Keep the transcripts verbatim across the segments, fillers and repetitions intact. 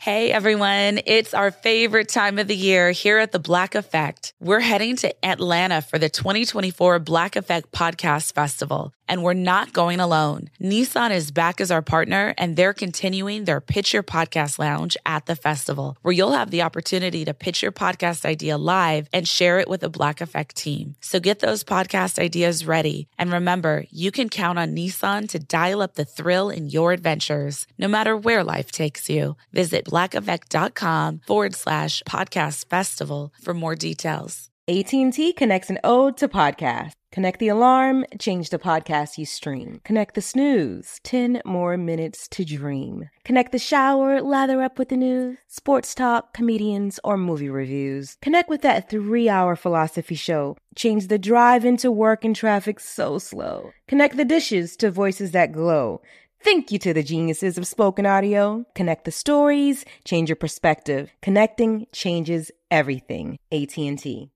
Hey everyone, it's our favorite time of the year here at The Black Effect. We're heading to Atlanta for the twenty twenty-four Black Effect Podcast Festival, and we're not going alone. Nissan is back as our partner, and they're continuing their Pitch Your Podcast Lounge at the festival, where you'll have the opportunity to pitch your podcast idea live and share it with the Black Effect team. So get those podcast ideas ready, and remember, you can count on Nissan to dial up the thrill in your adventures, no matter where life takes you. Visit blackeffect.com forward slash podcast festival for more details. A T and T connects an ode to podcast. Connect the alarm, change the podcast you stream. Connect the snooze, ten more minutes to dream. Connect the shower, lather up with the news, sports talk, comedians, or movie reviews. Connect with that three-hour philosophy show. Change the drive into work and traffic so slow. Connect the dishes to voices that glow. Thank you to the geniuses of spoken audio. Connect the stories, change your perspective. Connecting changes everything. A T and T.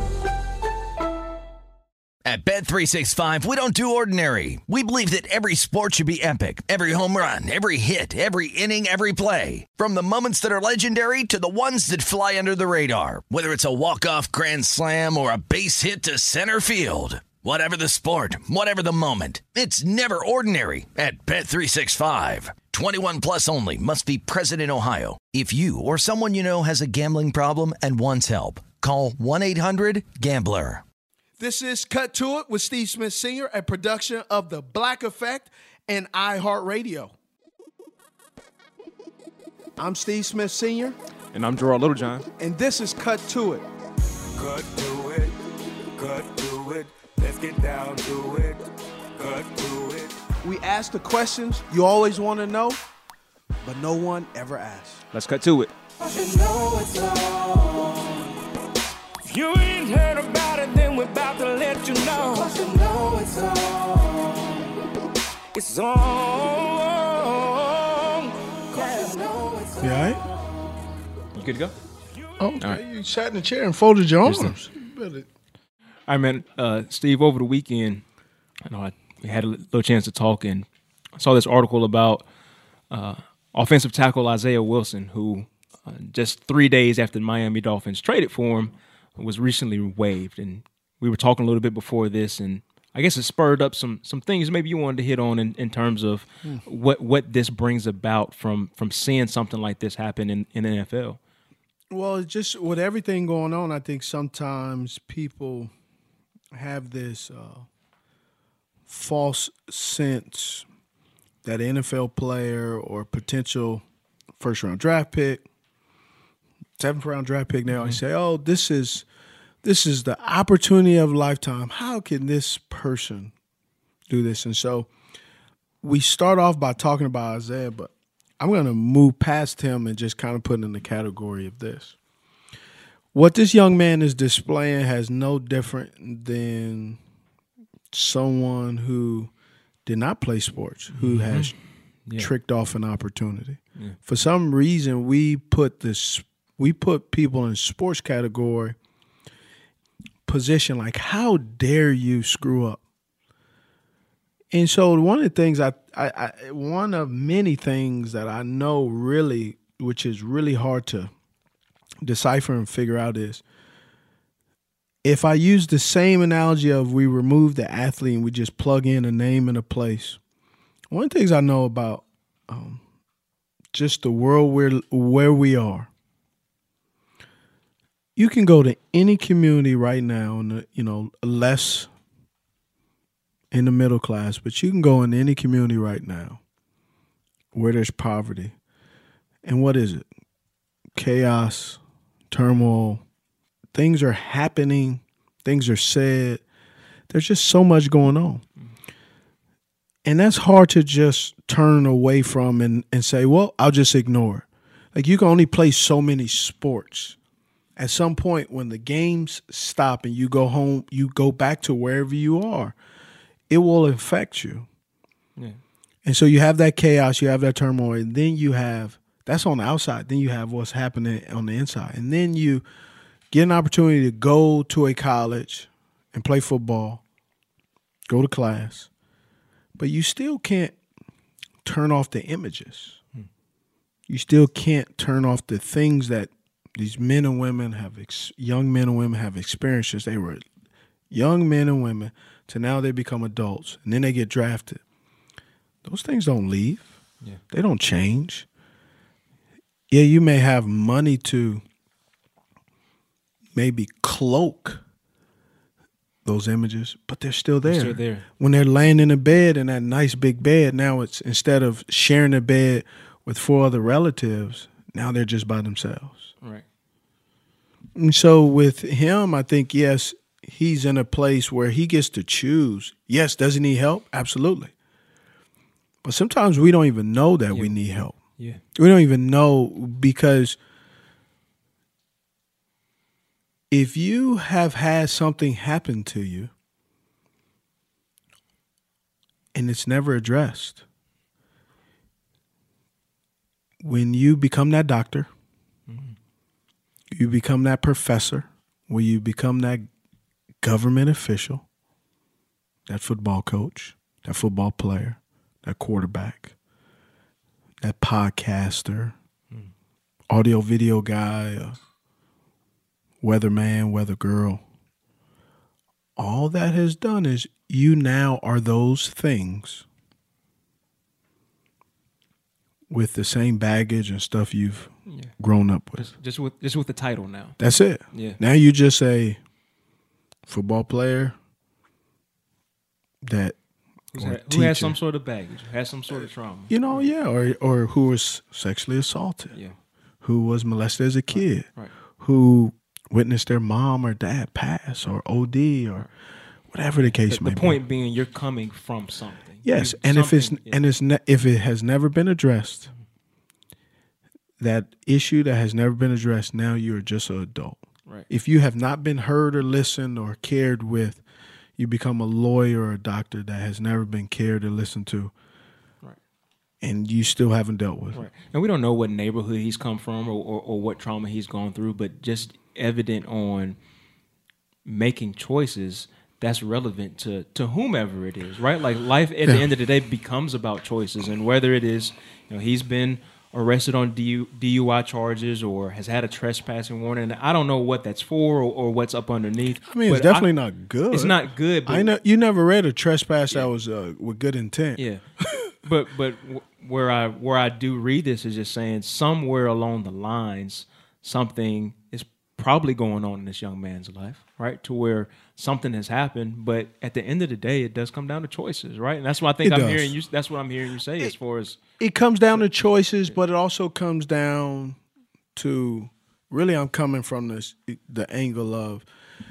At Bet three sixty-five, we don't do ordinary. We believe that every sport should be epic. Every home run, every hit, every inning, every play. From the moments that are legendary to the ones that fly under the radar. Whether it's a walk-off grand slam or a base hit to center field. Whatever the sport, whatever the moment, it's never ordinary at Bet three sixty-five. twenty-one plus only. Must be present in Ohio. If you or someone you know has a gambling problem and wants help, call one eight hundred gambler. This is Cut to It with Steve Smith Senior, a production of The Black Effect and iHeartRadio. I'm Steve Smith Senior And I'm Gerard Littlejohn. And this is Cut to It. Cut to it, cut to it. Let's get down to it, cut to it. We ask the questions you always want to know, but no one ever asks. Let's cut to it. You know it's on. If you ain't heard about it, then we're about to let you know. You know it's on. It's on. Yeah. You know it's on. You all right? You good to go? Oh, okay. Right. You sat in the chair and folded your arms. Better. All right, man. Uh, Steve, over the weekend, I know I we had a little chance to talk, and I saw this article about uh, offensive tackle Isaiah Wilson, who uh, just three days after the Miami Dolphins traded for him, was recently waived. And we were talking a little bit before this, and I guess it spurred up some some things maybe you wanted to hit on in, in terms of mm. what what this brings about from from seeing something like this happen in, in the N F L. Well, just with everything going on, I think sometimes people have this uh, false sense that an N F L player or potential first-round draft pick, seventh-round draft pick, they always say, oh, this is this is the opportunity of a lifetime. How can this person do this? And so we start off by talking about Isaiah, but I'm going to move past him and just kind of put in the category of this. What this young man is displaying has no different than someone who did not play sports, who mm-hmm. has yeah. tricked off an opportunity. Yeah. For some reason, we put this, we put people in sports category position like, how dare you screw up? And so one of the things I, I, I one of many things that I know really, which is really hard to decipher and figure out is, if I use the same analogy of we remove the athlete and we just plug in a name and a place, one of the things I know about um, just the world where where we are, you can go to any community right now, in the, you know, less in the middle class, but you can go in any community right now where there's poverty. And what is it? Chaos, turmoil, things are happening, things are said. There's just so much going on. And that's hard to just turn away from and, and say, well, I'll just ignore it. Like, you can only play so many sports. At some point when the games stop and you go home, you go back to wherever you are, it will affect you. Yeah. And so you have that chaos, you have that turmoil, and then you have, that's on the outside, then you have what's happening on the inside. And then you get an opportunity to go to a college and play football, go to class, but you still can't turn off the images. Hmm. you still can't turn off the things that these men and women have, ex- young men and women have experienced since they were young men and women to now they become adults and then they get drafted. Those things don't leave. Yeah. They don't change. Yeah, you may have money to maybe cloak those images, but they're still there. They're still there. When they're laying in a bed, in that nice big bed, now it's instead of sharing a bed with four other relatives, now they're just by themselves. Right. And so with him, I think, yes, he's in a place where he gets to choose. Yes, does he need help? Absolutely. But sometimes we don't even know that yeah. we need help. Yeah. We don't even know, because if you have had something happen to you and it's never addressed, when you become that doctor, mm-hmm. you become that professor, when you become that government official, that football coach, that football player, that quarterback, that podcaster, mm. audio video guy, uh, weatherman, weather girl, all that has done is you now are those things with the same baggage and stuff you've yeah. grown up with. Just, just with just with the title now. That's it. Yeah. Now you just a football player that Who had, who has some sort of baggage, has some sort of trauma. You know, yeah, or or who was sexually assaulted. Yeah. Who was molested as a kid. Right. right. Who witnessed their mom or dad pass or O D or whatever the case the, may the be. The point being, you're coming from something. Yes, you, and if it's yeah. and it's ne- if it has never been addressed, that issue that has never been addressed, now you're just an adult. Right. If you have not been heard or listened or cared with, you become a lawyer or a doctor that has never been cared or listened to. Right. And you still haven't dealt with right. it. And we don't know what neighborhood he's come from or, or, or what trauma he's gone through, but just evident on making choices that's relevant to, to whomever it is, right? Like life at yeah. the end of the day becomes about choices, and whether it is, you know, he's been arrested on D U I charges or has had a trespassing warning. I don't know what that's for or, or what's up underneath. I mean, it's definitely I, not good. It's not good. But I know you never read a trespass yeah. that was uh, with good intent. Yeah, but but where I where I do read this is just saying somewhere along the lines something is probably going on in this young man's life, right? To where something has happened, but at the end of the day, it does come down to choices, right? And that's what I think it I'm does. hearing you. That's what I'm hearing you say, it, as far as it comes down to choices, but it also comes down to really, I'm coming from this the angle of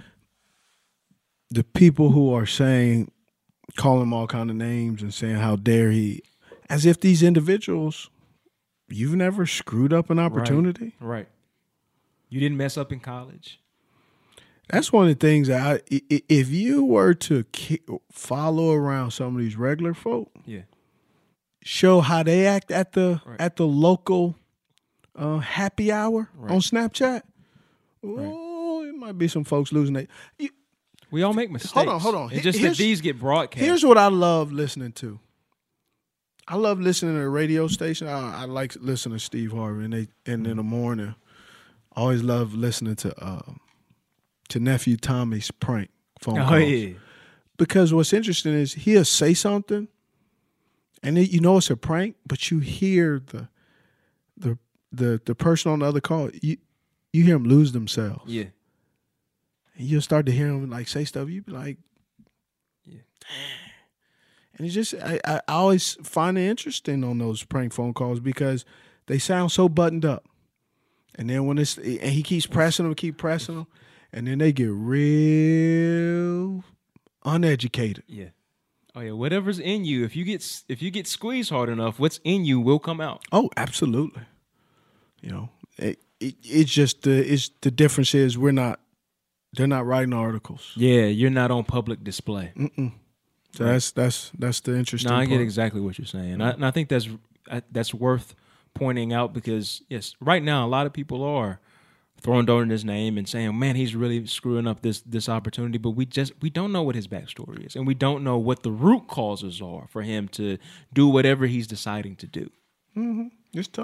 the people who are saying, calling him all kind of names and saying how dare he, as if these individuals, you've never screwed up an opportunity, right? right. You didn't mess up in college. That's one of the things that I, if you were to follow around some of these regular folk, yeah, show how they act at the right. at the local uh, happy hour right. on Snapchat. Oh, right. It might be some folks losing it. We all make mistakes. Hold on, hold on. It's just here's, that these get broadcast. Here's what I love listening to. I love listening to a radio station. I, I like listening to Steve Harvey, and they and in the morning, I always love listening to. Uh, to nephew Tommy's prank phone calls. Oh, yeah. Because what's interesting is he'll say something, and it, you know it's a prank, but you hear the the the the person on the other call, you you hear them lose themselves. Yeah. And you'll start to hear them like say stuff, you be like, yeah. And it's just I, I always find it interesting on those prank phone calls because they sound so buttoned up. And then when it's and he keeps pressing them, keep pressing them. And then they get real uneducated. Yeah. Oh yeah. Whatever's in you, if you get if you get squeezed hard enough, what's in you will come out. Oh, absolutely. You know, it, it it's just the it's the difference is we're not they're not writing articles. Yeah, you're not on public display. Mm-mm. So right. that's that's that's the interesting. No, I part. get exactly what you're saying, mm-hmm. I, and I think that's that's worth pointing out because yes, right now a lot of people are throwing dirt in his name and saying, man, he's really screwing up this this opportunity. But we just we don't know what his backstory is. And we don't know what the root causes are for him to do whatever he's deciding to do. Mm-hmm. It's tough.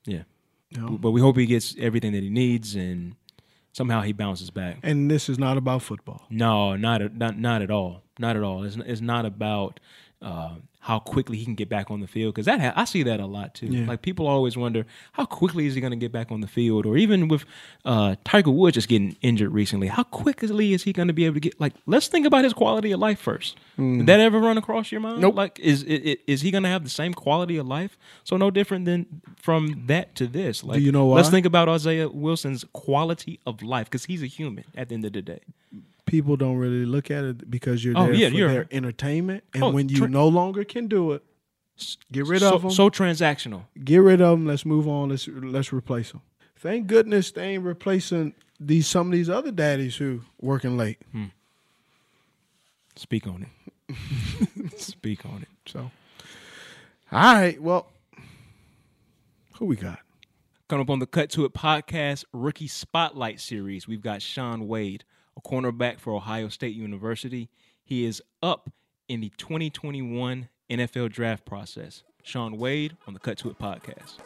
Yeah. You know? But we hope he gets everything that he needs and somehow he bounces back. And this is not about football. No, not not not at all. Not at all. It's it's not about uh, how quickly he can get back on the field, because that ha- I see that a lot too. Yeah. Like people always wonder how quickly is he going to get back on the field, or even with uh, Tiger Woods just getting injured recently, how quickly is he going to be able to get? Like, let's think about his quality of life first. Mm. Did that ever run across your mind? Nope. Like, is is, is he going to have the same quality of life? So no different than from that to this. Like, Do you know why? Let's think about Isaiah Wilson's quality of life, because he's a human at the end of the day. People don't really look at it because you're Oh, there yeah, for you're- their entertainment, and Oh, when you tra- no longer can do it, get rid so, of them. So transactional. Get rid of them. Let's move on. Let's let's replace them. Thank goodness they ain't replacing these some of these other daddies who working late. Hmm. Speak on it. Speak on it. So, all right. Well, who we got? Coming up on the Cut to It podcast Rookie Spotlight Series, we've got Shaun Wade, a cornerback for Ohio State University. He is up in the twenty twenty-one N F L draft process. Shaun Wade on the Cut to It podcast.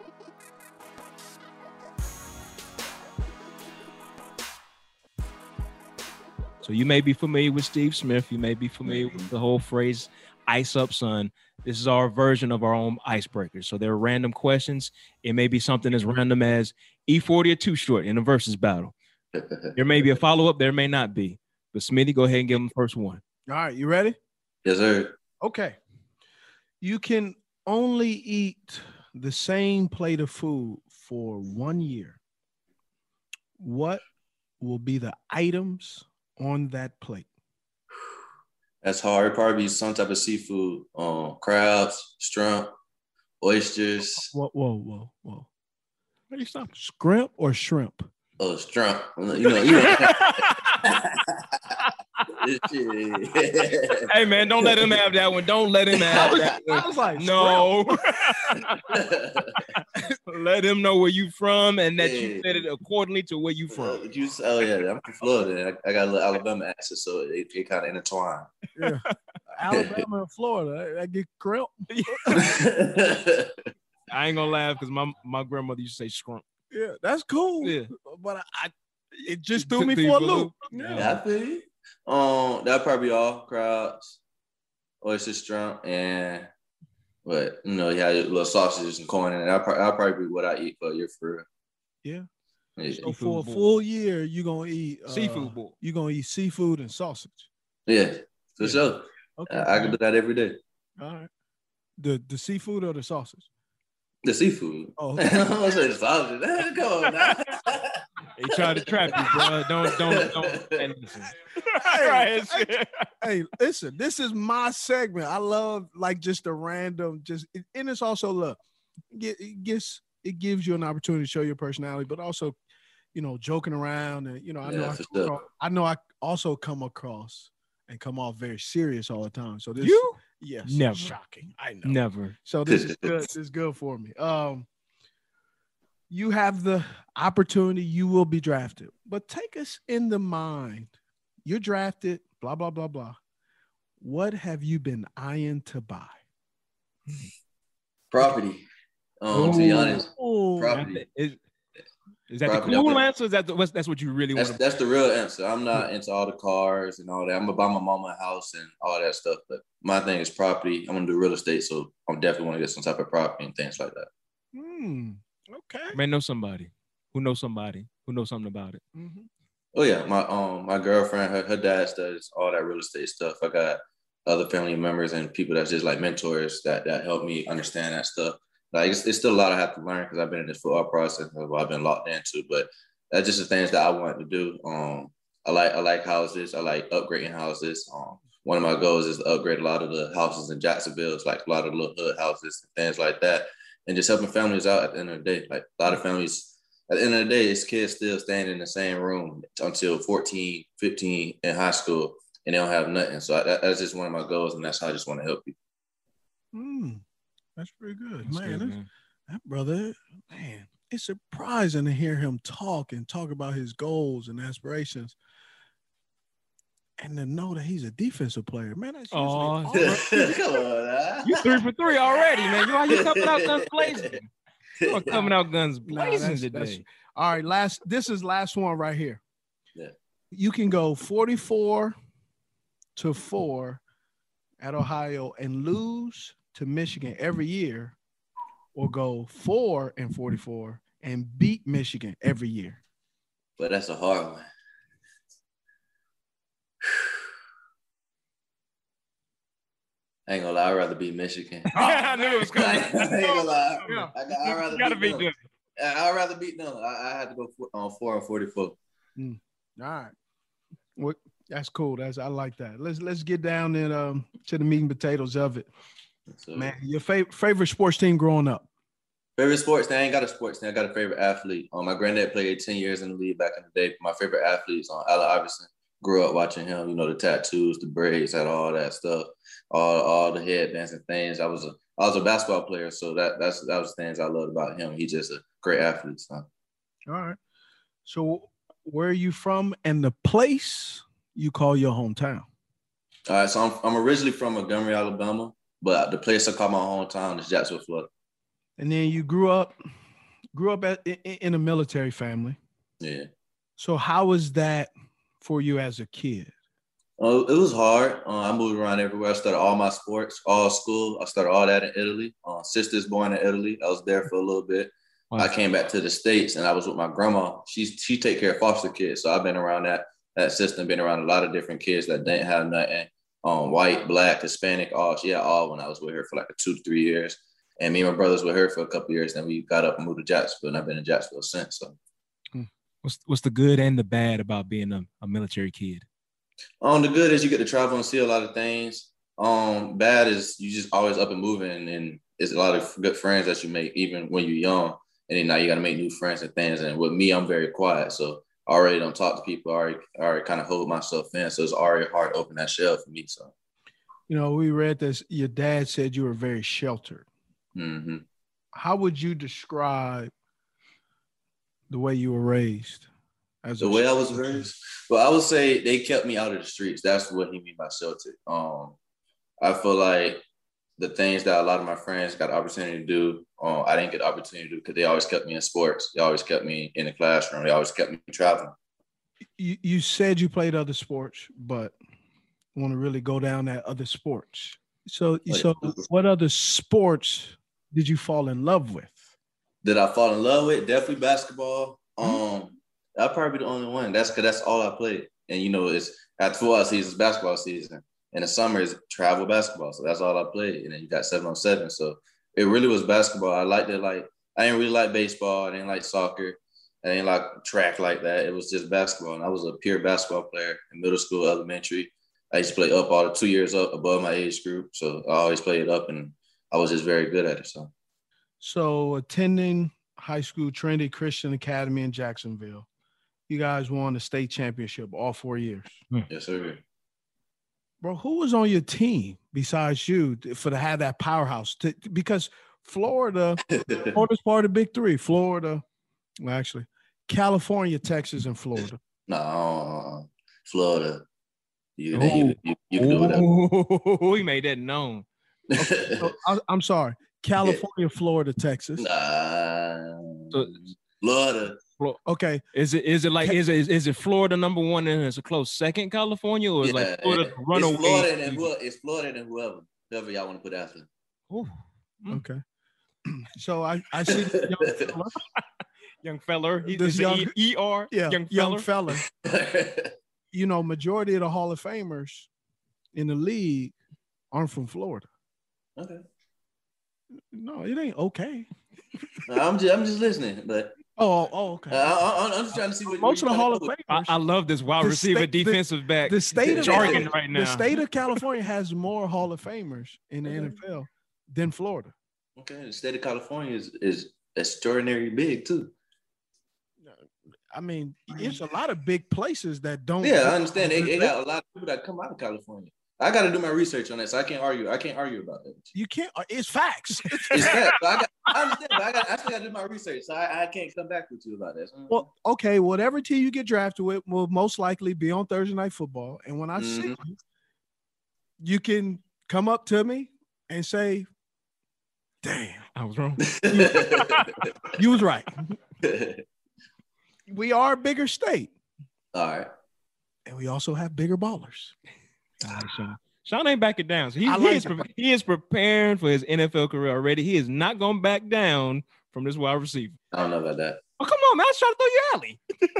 So you may be familiar with Steve Smith. You may be familiar with the whole phrase "ice up, son." This is our version of our own icebreaker. So there are random questions. It may be something as random as E forty or Too Short in a versus battle. There may be a follow-up. There may not be. But Smitty, go ahead and give him the first one. All right. You ready? Yes, sir. Okay. You can only eat the same plate of food for one year. What will be the items on that plate? That's hard. It'd probably be some type of seafood. Um, crabs, shrimp, oysters. Whoa, whoa, whoa, whoa. How do you stop? Scrimp or shrimp? Oh, shrimp. You know, you know. Hey, man, don't let him have that one. Don't let him have that one. I was like, No. Let him know where you from and that you Yeah. said it accordingly to where you Uh, from. you, oh, yeah. I'm from Florida. I, I got a little Alabama accent, so it, it kind of intertwined. Yeah. Alabama and Florida. I, I get grilled. I ain't gonna laugh because my, my grandmother used to say scrump. Yeah, that's cool. Yeah. But I, I it just It threw took me you for a for a loop. loop. Yeah. Yeah, I feel you. Um, that'd probably be all crabs, oyster shrimp, and what you know, you had little sausages and corn, and that that'll probably be what I eat for a year for real. Yeah. Yeah, So for a Seafood bowl. full year, you're gonna eat uh, Seafood bowl. You're gonna eat seafood and sausage. yeah for Yeah. sure. Okay. I, I can do that every day. All right. The the seafood or the sausage? The seafood. Oh, I okay. don't say the sausage. Come on now. They try to trap you, bro. Don't, don't, don't. And listen. Hey, hey, listen, this is my segment. I love like just the random, just and it's also look, it, it gives it gives you an opportunity to show your personality, but also, you know, joking around and you know, I know Yeah, I, for come sure. across- I know I also come across and come off very serious all the time. So this, You? yes, Never. shocking. I know. Never. So this is good. This is good for me. Um, you have the opportunity. You will be drafted, but take us in the mind. You're drafted. Blah blah blah blah. What have you been eyeing to buy? Property. Um, to be honest, Oh, property. Is, is that Probably the cool not. answer? Is that the, what's, that's what you really That's want to that's the real answer. I'm not into all the cars and all that. I'm gonna buy my mama a house and all that stuff. But my thing is property. I'm gonna do real estate, so I'm definitely want to get some type of property and things like that. hmm. Okay. Man, know somebody who knows somebody who knows something about it. Mhm. Oh yeah, my um my girlfriend, her, her dad does all that real estate stuff. I got other family members and people that's just like mentors that that help me understand that stuff. Like it's, it's still a lot I have to learn because I've been in this football process and I've been locked into. But that's just the things that I want to do. Um, I like I like houses. I like upgrading houses. Um, one of my goals is to upgrade a lot of the houses in Jacksonville. It's like a lot of little hood houses and things like that, and just helping families out at the end of the day. Like a lot of families. At the end of the day, it's kids still staying in the same room until fourteen, fifteen in high school, and they don't have nothing. So I, that, that's just one of my goals, and that's how I just want to help people. Hmm. That's pretty good, That's man. good, that's- man. That brother, man, it's surprising to hear him talk and talk about his goals and aspirations, and to know that he's a defensive player, man. That's usually Aw. all- Come on, nah. You three for three already, man. Why you coming out there blazing? Y'all coming out guns Nah, blazing that's- today. that's- all right, last. This is last one right here. Yeah. You can go forty-four to four at Ohio and lose to Michigan every year, or go four and forty-four and beat Michigan every year. But that's a hard one. I ain't gonna lie, I'd rather beat Michigan. I knew it was I coming. ain't gonna lie. Yeah. I, I'd rather You gotta beat beat them. them. I'd rather beat them. I, I had to go for, on four and forty-four. All right. What? That's cool. That's I like that. Let's let's get down and um to the meat and potatoes of it. So, Man, your favorite favorite sports team growing up? favorite sports team? I ain't got a sports team. I got a favorite athlete. Um, my granddad played ten years in the league back in the day. My favorite athlete is on um, Allen Iverson. Grew up watching him. You know, the tattoos, the braids, had all that stuff, all all the headbands and things. I was a I was a basketball player, so that that's that was the things I loved about him. He's just a great athlete. So. All right. So where are you from and the place you call your hometown? All right, so I'm I'm originally from Montgomery, Alabama, but the place I call my hometown is Jacksonville, Florida. And then you grew up grew up at, in, in a military family. Yeah. So how was that for you as a kid? Uh, it was hard. Uh, I moved around everywhere. I started all my sports, all school. I started all that in Italy. Uh, sister's born in Italy. I was there for a little bit. Wow. I came back to the States and I was with my grandma. She's she take care of foster kids. So I've been around that that system, been around a lot of different kids that didn't have nothing. Um, white, black, Hispanic, all she had all when I was with her for like two to three years. And me and my brothers with her for a couple of years. Then we got up and moved to Jacksonville, and I've been in Jacksonville since. So, what's what's the good and the bad about being a, a military kid? Um, the good is you get to travel and see a lot of things. Um, bad is you just always up and moving, and it's a lot of good friends that you make even when you're young. And then now you got to make new friends and things. And with me, I'm very quiet, so I already don't talk to people. I already, I already kind of hold myself in, so it's already hard to open that shell for me. So, you know, we read this. Your dad said you were very sheltered. Mm-hmm. How would you describe the way you were raised? As the way I was raised? Well, I would say they kept me out of the streets. That's what he mean by sheltered. Um, I feel like the things that a lot of my friends got the opportunity to do, um, I didn't get the opportunity to do because they always kept me in sports. They always kept me in the classroom. They always kept me traveling. You, you said you played other sports, but want to really go down that other sports. So, oh, so yeah. What other sports did you fall in love with? Did I fall in love with? Definitely basketball. Mm-hmm. Um, I'll probably be the only one. That's because that's all I played. And, you know, it's at football season, it's basketball season. And the summer is travel basketball. So that's all I played. And then you got seven on seven. So it really was basketball. I liked it. Like, I didn't really like baseball. I didn't like soccer. I didn't like track like that. It was just basketball. And I was a pure basketball player in middle school, elementary. I used to play up all the two years up above my age group. So I always played up and I was just very good at it. So, so attending high school, Trinity Christian Academy in Jacksonville, you guys won the state championship all four years. Yes, sir. Bro, who was on your team besides you for to have that powerhouse? To, because Florida, Florida's part of the Big Three. Florida, well, actually, California, Texas, and Florida. No, Florida. You, you, you, you can do whatever. We made that known. Okay, so I, I'm sorry. California, yeah. Florida, Texas. Nah. So, Florida. Okay. Is it is it like is it is it Florida number one and it's a close second California, or is yeah, like Florida yeah. runaway? It's Florida and whoever, it's Florida and whoever whoever y'all want to put after. Ooh. Okay. So I I see this young fella. young feller. He, this young E R. Yeah. Young, young fella. You know, majority of the Hall of Famers in the league aren't from Florida. Okay. No, it ain't okay. No, I'm just I'm just listening, but. Oh, oh, okay. Uh, I, I'm just trying to see what most of the Hall of Famers. I, I love this wide receiver, state, defensive the, back. The state of jargon right now. The state of California has more Hall of Famers in the okay. N F L than Florida. Okay, the state of California is is extraordinarily big too. I mean, it's a lot of big places that don't. Yeah, I understand. They, they got a lot of people that come out of California. I got to do my research on that, so I can't argue. I can't argue about that. You can't. It's facts. It's facts. So I, got, I understand, but I got. I still got to do my research, so I, I can't come back with you about that. Well, okay. Whatever team you get drafted with will most likely be on Thursday Night Football, and when I mm-hmm. see you, you can come up to me and say, Damn. I was wrong. You was right. We are a bigger state. All right. And we also have bigger ballers. All right, Sean. Sean ain't backing down. So he, I he, like is, it. he is preparing for his N F L career already. He is not going back down from this wide receiver. I don't know about that. Oh, come on, man. I was trying to throw you alley.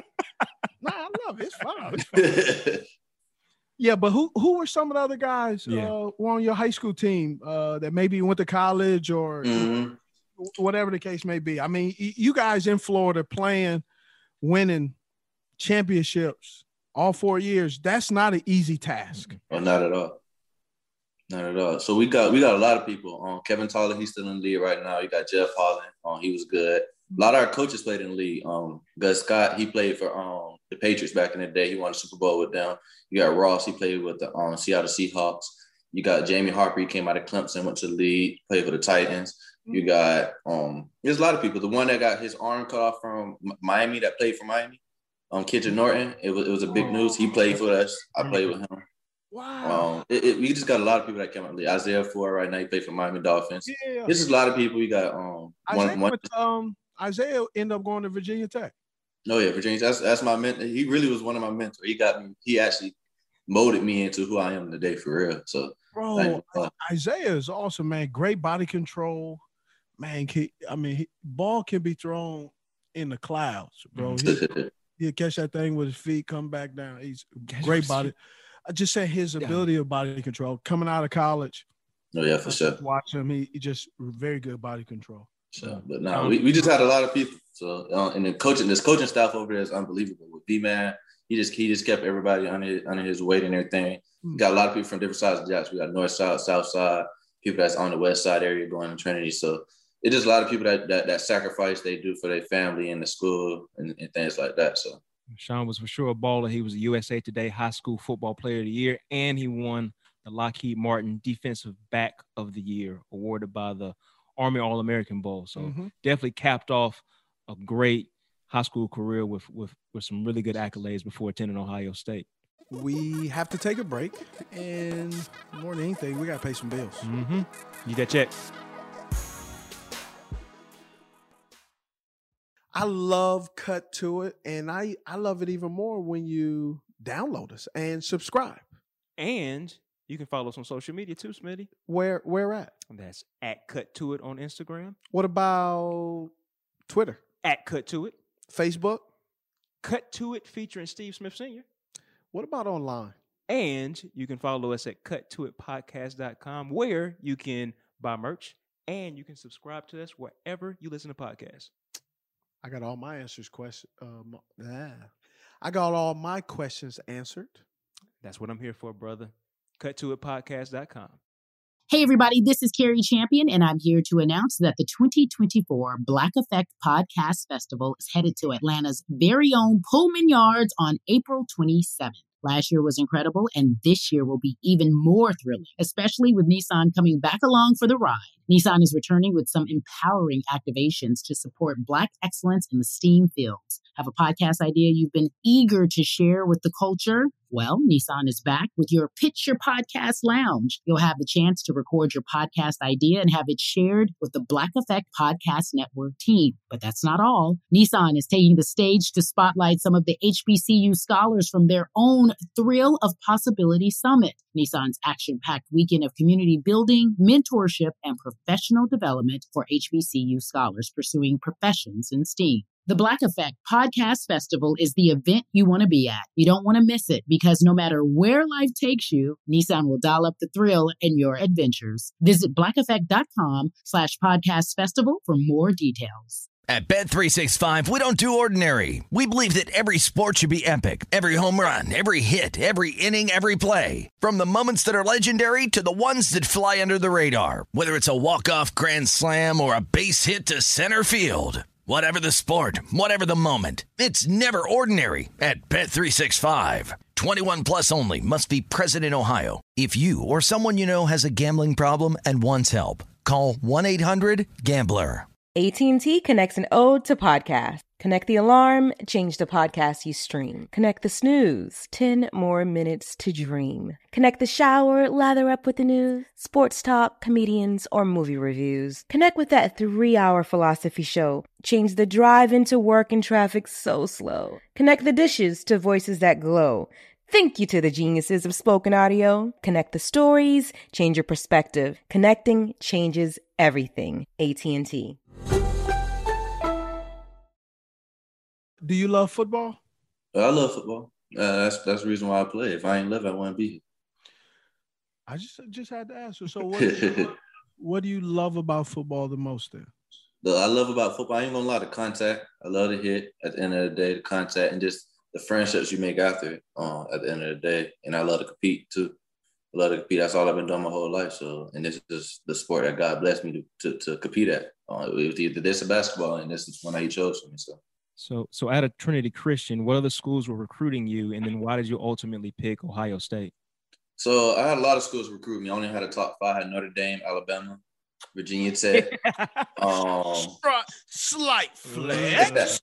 Nah, I love it. It's fine. It's fine. Yeah, but who who were some of the other guys Yeah. uh, who were on your high school team uh, that maybe went to college or Mm-hmm. whatever the case may be? I mean, y- you guys in Florida playing, winning championships all four years, that's not an easy task. Well, not at all. Not at all. So we got we got a lot of people. Um, Kevin Toller, he's still in the league right now. You got Jeff Holland. Um, he was good. A lot of our coaches played in the league. Um, Gus Scott, he played for um the Patriots back in the day. He won the Super Bowl with them. You got Ross, he played with the um, Seattle Seahawks. You got Jamie Harper, he came out of Clemson, went to the league, played for the Titans. You got um, there's a lot of people. The one that got his arm cut off from Miami, that played for Miami, um, Kendrick Norton. It was it was a big news. He played for us. I played with him. Wow. Um, it, it, we just got a lot of people that came out of the league. Isaiah Ford right now, he played for Miami Dolphins. Yeah. This is a lot of people. We got um Isaiah, one one. went to, um, Isaiah ended up going to Virginia Tech. No, yeah, Virginia. That's that's my mentor. He really was one of my mentors. He got me. He actually molded me into who I am today, for real. So, Bro, thank you. Isaiah is awesome, man. Great body control. Man, he, I mean, he, ball can be thrown in the clouds, bro. He, he'll catch that thing with his feet, come back down. He's great body. I just say his ability of body control coming out of college. No, yeah, for sure. Watch him. He, he just very good body control. So, but no, nah, we, we just had a lot of people. So, uh, and the coaching, this coaching staff over there is unbelievable. With B-Man, he just he just kept everybody under his, under his weight and everything. We got a lot of people from different sides of Jackson. We got north side, south side, people that's on the west side area going to Trinity. So it's just a lot of people that that, that sacrifice they do for their family and the school and, and things like that. So Sean was for sure a baller. He was a U S A Today High School Football Player of the Year, and he won the Lockheed Martin Defensive Back of the Year, awarded by the Army All-American Bowl. So Mhm. definitely capped off a great high school career with with with some really good accolades before attending Ohio State. We have to take a break, and more than anything, we got to pay some bills. Mm-hmm. Need that check. I love Cut to It, and I, I love it even more when you download us and subscribe. And you can follow us on social media too, Smitty. Where where at? That's at Cut To It on Instagram. What about Twitter? At Cut To It. Facebook? Cut To It featuring Steve Smith Senior What about online? And you can follow us at cut to it podcast dot com, where you can buy merch and you can subscribe to us wherever you listen to podcasts. I got all my answers question. Um, yeah. I got all my questions answered. That's what I'm here for, brother. cut to it podcast dot com. Hey, everybody, this is Carrie Champion, and I'm here to announce that the twenty twenty-four Black Effect Podcast Festival is headed to Atlanta's very own Pullman Yards on April twenty-seventh. Last year was incredible, and this year will be even more thrilling, especially with Nissan coming back along for the ride. Nissan is returning with some empowering activations to support Black excellence in the STEAM fields. Have a podcast idea you've been eager to share with the culture? Well, Nissan is back with your Pitch Your Podcast Lounge. You'll have the chance to record your podcast idea and have it shared with the Black Effect Podcast Network team. But that's not all. Nissan is taking the stage to spotlight some of the H B C U scholars from their own Thrill of Possibility Summit, Nissan's action-packed weekend of community building, mentorship, and professional development for H B C U scholars pursuing professions in STEAM. The Black Effect Podcast Festival is the event you want to be at. You don't want to miss it because no matter where life takes you, Nissan will dial up the thrill in your adventures. Visit black effect dot com slash podcast festival for more details. At Bet three sixty-five, we don't do ordinary. We believe that every sport should be epic. Every home run, every hit, every inning, every play. From the moments that are legendary to the ones that fly under the radar. Whether it's a walk-off grand slam or a base hit to center field. Whatever the sport, whatever the moment, it's never ordinary at Bet three sixty-five. twenty-one plus only. Must be present in Ohio. If you or someone you know has a gambling problem and wants help, call one eight hundred gambler. A T and T connects an ode to podcasts. Connect the alarm, change the podcast you stream. Connect the snooze, ten more minutes to dream. Connect the shower, lather up with the news, sports talk, comedians, or movie reviews. Connect with that three-hour philosophy show. Change the drive into work and traffic so slow. Connect the dishes to voices that glow. Thank you to the geniuses of spoken audio. Connect the stories, change your perspective. Connecting changes everything. A T and T. Do you love football? I love football. Uh, that's that's the reason why I play. If I ain't live, I wouldn't be here. I just just had to ask you. So what do you, what do you love about football the most then? The I love about football, I ain't gonna lie, the contact. I love to hit at the end of the day, the contact and just the friendships you make after it uh, at the end of the day. And I love to compete too. I love to compete. That's all I've been doing my whole life. So, and this is the sport that God blessed me to to, to compete at. Uh, it was either this or basketball, and this is one that He chose for me. So. So, so at a Trinity Christian, what other schools were recruiting you, and then why did you ultimately pick Ohio State? So I had a lot of schools recruit me. I only had a top five. I had Notre Dame, Alabama, Virginia Tech. um, Slight flex.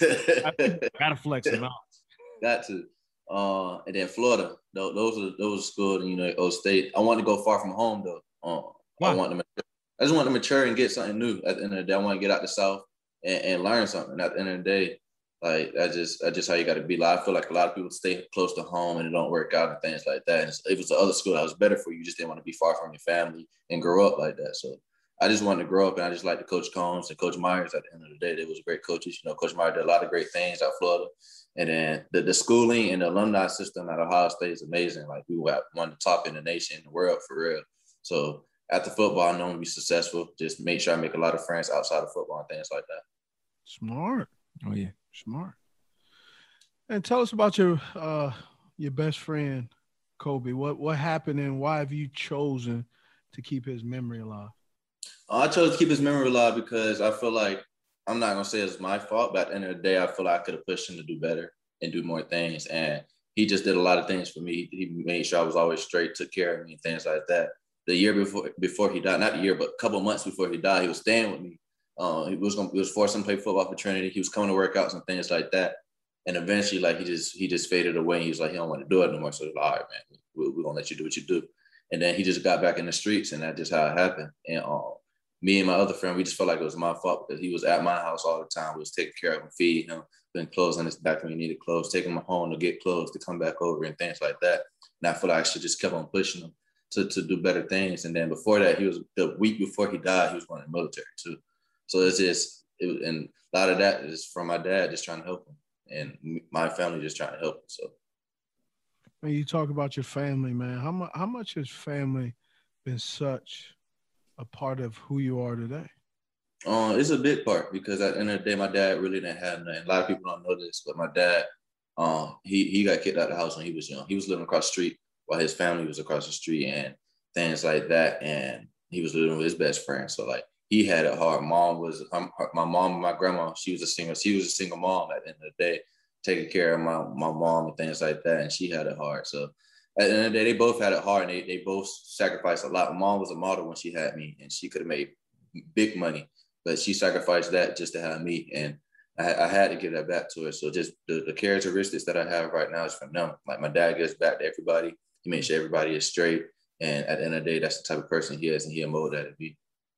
Gotta flex them out. Got to. Uh, and then Florida. Those, those are those schools, and you know, O State. I wanted to go far from home though. Um, I want to. I just want to mature and get something new. At the end of the day, I want to get out the South. And, and learn something. At the end of the day, like that's just that's just how you got to be. Like, I feel like a lot of people stay close to home and it don't work out and things like that. And if it's the other school that was better for you, you just didn't want to be far from your family and grow up like that. So I just wanted to grow up, and I just like to Coach Combs and Coach Myers. At the end of the day, they was great coaches. You know, Coach Myers did a lot of great things at Florida, and then the, the schooling and the alumni system at Ohio State is amazing. Like we were one of the top in the nation, in the world for real. So after football, I know I'm gonna be successful. Just make sure I make a lot of friends outside of football and things like that. Smart. Oh yeah, smart. And tell us about your uh, your best friend, Kobe. What what happened, and why have you chosen to keep his memory alive? I chose to keep his memory alive because I feel like I'm not gonna say it's my fault, but at the end of the day, I feel like I could have pushed him to do better and do more things. And he just did a lot of things for me. He made sure I was always straight, took care of me, and things like that. The year before before he died, not the year, but a couple of months before he died, he was staying with me. Uh, he was gonna, he was forcing to play football for Trinity. He was coming to workouts and things like that. And eventually, like he just he just faded away. And he was like, he don't want to do it no more. So, like, all right, man, we're, we're gonna let you do what you do. And then he just got back in the streets, and that's just how it happened. And um, me and my other friend, we just felt like it was my fault because he was at my house all the time. We was taking care of him, feeding him, putting clothes on his back when he needed clothes, taking him home to get clothes to come back over and things like that. And I feel like I should just kept on pushing him to to do better things. And then before that, he was the week before he died, he was going to the military too. So it's just. It, and a lot of that is from my dad just trying to help him, and my family just trying to help him. So, when you talk about your family, man, how much how much has family been such a part of who you are today? Uh, it's a big part because at the end of the day, my dad really didn't have nothing. A lot of people don't know this, but my dad, um, he he got kicked out of the house when he was young. He was living across the street while his family was across the street and things like that, and he was living with his best friend. So like. He had it hard. Mom was um, my mom and my grandma. She was a single. She was a single mom at the end of the day, taking care of my, my mom and things like that. And she had it hard. So at the end of the day, they both had it hard. And they they both sacrificed a lot. My mom was a model when she had me, and she could have made big money, but she sacrificed that just to have me. And I, I had to give that back to her. So just the, the characteristics that I have right now is from them. Like my dad gives back to everybody. He makes sure everybody is straight. And at the end of the day, that's the type of person he is, and he'll mold that to be.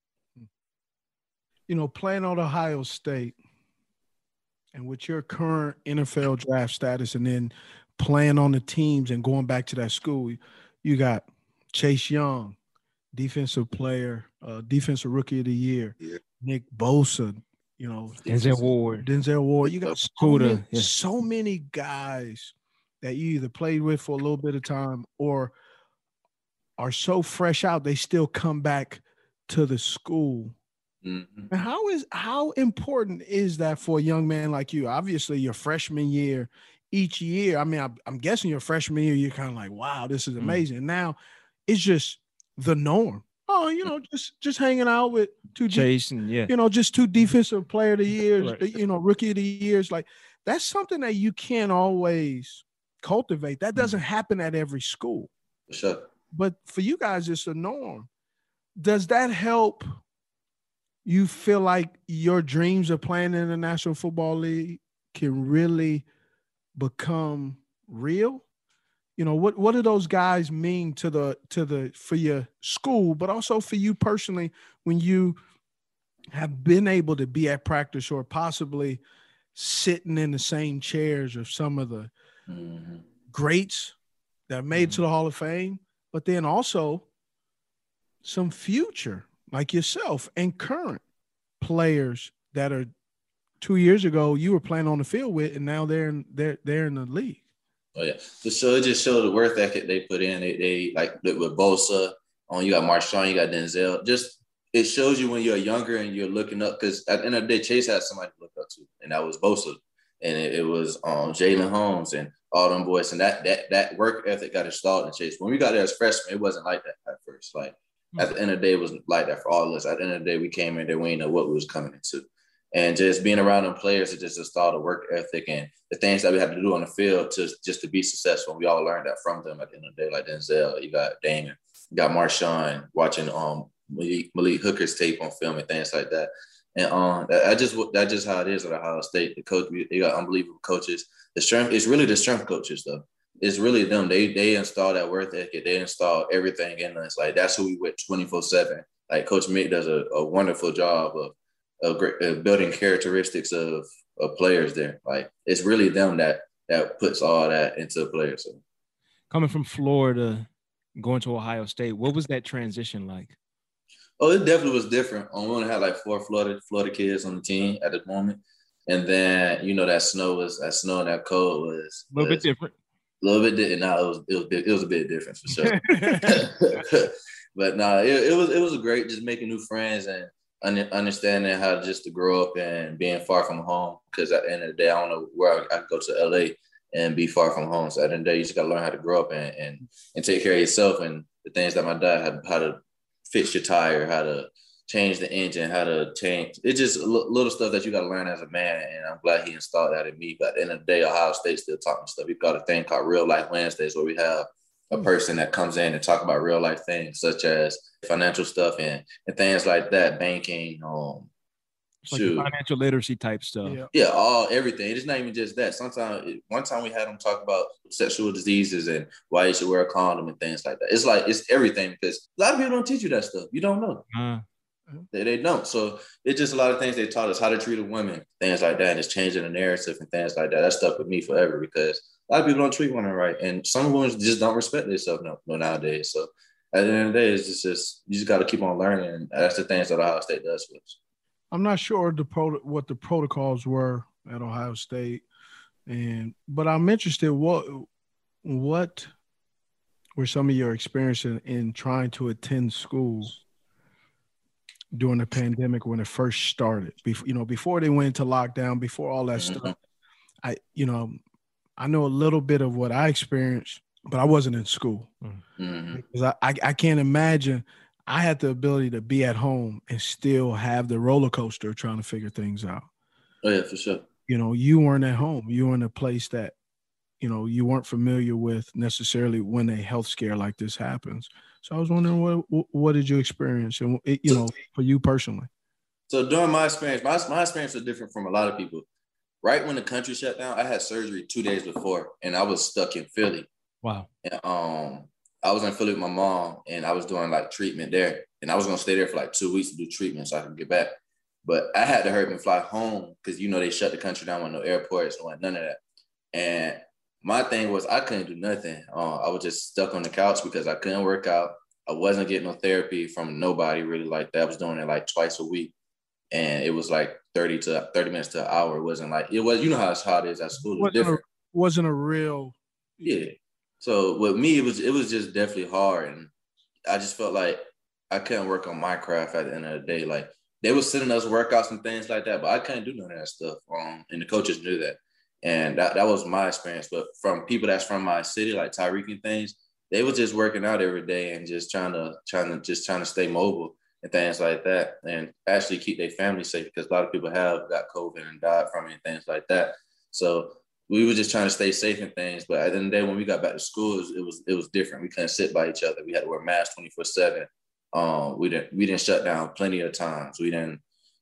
You know, playing on Ohio State and with your current N F L draft status and then playing on the teams and going back to that school, you got Chase Young, defensive player, uh, defensive rookie of the year, yeah. Nick Bosa, you know. Denzel Ward. Denzel Ward. You got so many, yeah. so many guys that you either played with for a little bit of time or are so fresh out, they still come back to the school. Mm-hmm. And how is how important is that for a young man like you? Obviously, your freshman year, each year. I mean, I, I'm guessing your freshman year, you're kind of like, "Wow, this is amazing." Mm-hmm. Now, it's just the norm. Oh, you know, just just hanging out with two, Jason, yeah, you know, just two defensive player of the years, right. you know, rookie of the years. Like that's something that you can't always cultivate. That doesn't mm-hmm. happen at every school. Sure. But for you guys, it's a norm. Does that help you feel like your dreams of playing in the National Football League can really become real? You know, what what do those guys mean to the to the for your school, but also for you personally when you have been able to be at practice or possibly sitting in the same chairs of some of the mm-hmm. greats that made mm-hmm. to the Hall of Fame, but then also some future like yourself and current players that are two years ago you were playing on the field with, and now they're in, they're they're in the league. Oh yeah, so it just showed the work ethic they put in. They, they like with Bosa, on you got Marshawn, you got Denzel. Just it shows you when you're younger and you're looking up, because at the end of the day, Chase had somebody to look up to, and that was Bosa, and it, it was um, Jalen Holmes and all them boys, and that that that work ethic got installed in Chase. When we got there as freshmen, it wasn't like that at first. Like mm-hmm. at the end of the day, it was like that for all of us. At the end of the day, we came in there, we didn't know what we was coming into. And just being around them players, it just installed a work ethic and the things that we had to do on the field to just to be successful. We all learned that from them at the end of the day, like Denzel, you got Damon, you got Marshawn, watching um Malik, Malik Hooker's tape on film and things like that. And um, that, that just that's just how it is at Ohio State. The coach, you got unbelievable coaches. The strength is really the strength coaches, though. It's really them. They they install that work ethic. They install everything in us. Like that's who we with twenty-four seven. Like Coach Mick does a, a wonderful job of. Of, great, of building characteristics of, of players there. Like it's really them that that puts all that into players. So. Coming from Florida, going to Ohio State, what was that transition like? Oh, it definitely was different. We only had like four Florida Florida kids on the team at the moment, and then you know that snow was that snow and that cold was a little was, bit different. A little bit different. No, it was it was it was a bit different for sure. But no, nah, it, it was it was great just making new friends and. Understanding how just to grow up and being far from home, because at the end of the day, I don't know where I, I could go to L A and be far from home. So at the end of the day, you just got to learn how to grow up and, and and take care of yourself. And the things that my dad had, how to fix your tire, how to change the engine, how to change. It's just little stuff that you got to learn as a man. And I'm glad he installed that in me. But at the end of the day, Ohio State still taught me stuff. We've got a thing called Real Life Wednesdays where we have a person that comes in and talk about real life things such as financial stuff and, and things like that, banking, um, like financial literacy type stuff. Yeah. yeah, all everything. It's not even just that. Sometimes, one time we had them talk about sexual diseases and why you should wear a condom and things like that. It's like it's everything because a lot of people don't teach you that stuff. You don't know. Uh, they, they don't. So it's just a lot of things they taught us, how to treat a woman, things like that. And it's changing the narrative and things like that. That stuck with me forever because a lot of people don't treat women right, and some women just don't respect themselves no, no nowadays. So at the end of the day, it's just, just you just got to keep on learning, and that's the things that Ohio State does for us. I'm not sure the pro, what the protocols were at Ohio State, and but I'm interested what what were some of your experiences in, in trying to attend school during the pandemic when it first started. Before you know, before they went into lockdown, before all that mm-hmm. stuff, I you know. I know a little bit of what I experienced, but I wasn't in school. Mm-hmm. Because I, I, I can't imagine I had the ability to be at home and still have the roller coaster trying to figure things out. Oh, yeah, for sure. You know, you weren't at home. You were in a place that, you know, you weren't familiar with necessarily when a health scare like this happens. So I was wondering, what what did you experience? And, you know, for you personally? So during my experience, my, my experience was different from a lot of people. Right when the country shut down, I had surgery two days before, and I was stuck in Philly. Wow. And, um, I was in Philly with my mom, and I was doing like treatment there, and I was gonna stay there for like two weeks to do treatment so I could get back. But I had to hurry and fly home because you know they shut the country down with no airports, no none of that. And my thing was I couldn't do nothing. Uh, I was just stuck on the couch because I couldn't work out. I wasn't getting no therapy from nobody really like that. I was doing it like twice a week. And it was like thirty to thirty minutes to an hour. It wasn't like, it was, you know how it's hot it is at school. It was wasn't different. A, wasn't a real. Yeah. So with me, it was, it was just definitely hard. And I just felt like I couldn't work on my craft at the end of the day. Like they were sending us workouts and things like that, but I couldn't do none of that stuff. Um, and the coaches knew that. And that, that was my experience. But from people that's from my city, like Tyreek and things, they were just working out every day and just trying to, trying to, just trying to stay mobile and things like that, and actually keep their family safe because a lot of people have got COVID and died from it and things like that. So we were just trying to stay safe and things. But at the end of the day, when we got back to school, it was it was, it was different. We couldn't sit by each other. We had to wear masks twenty-four seven. Um, we didn't we didn't shut down plenty of times. We didn't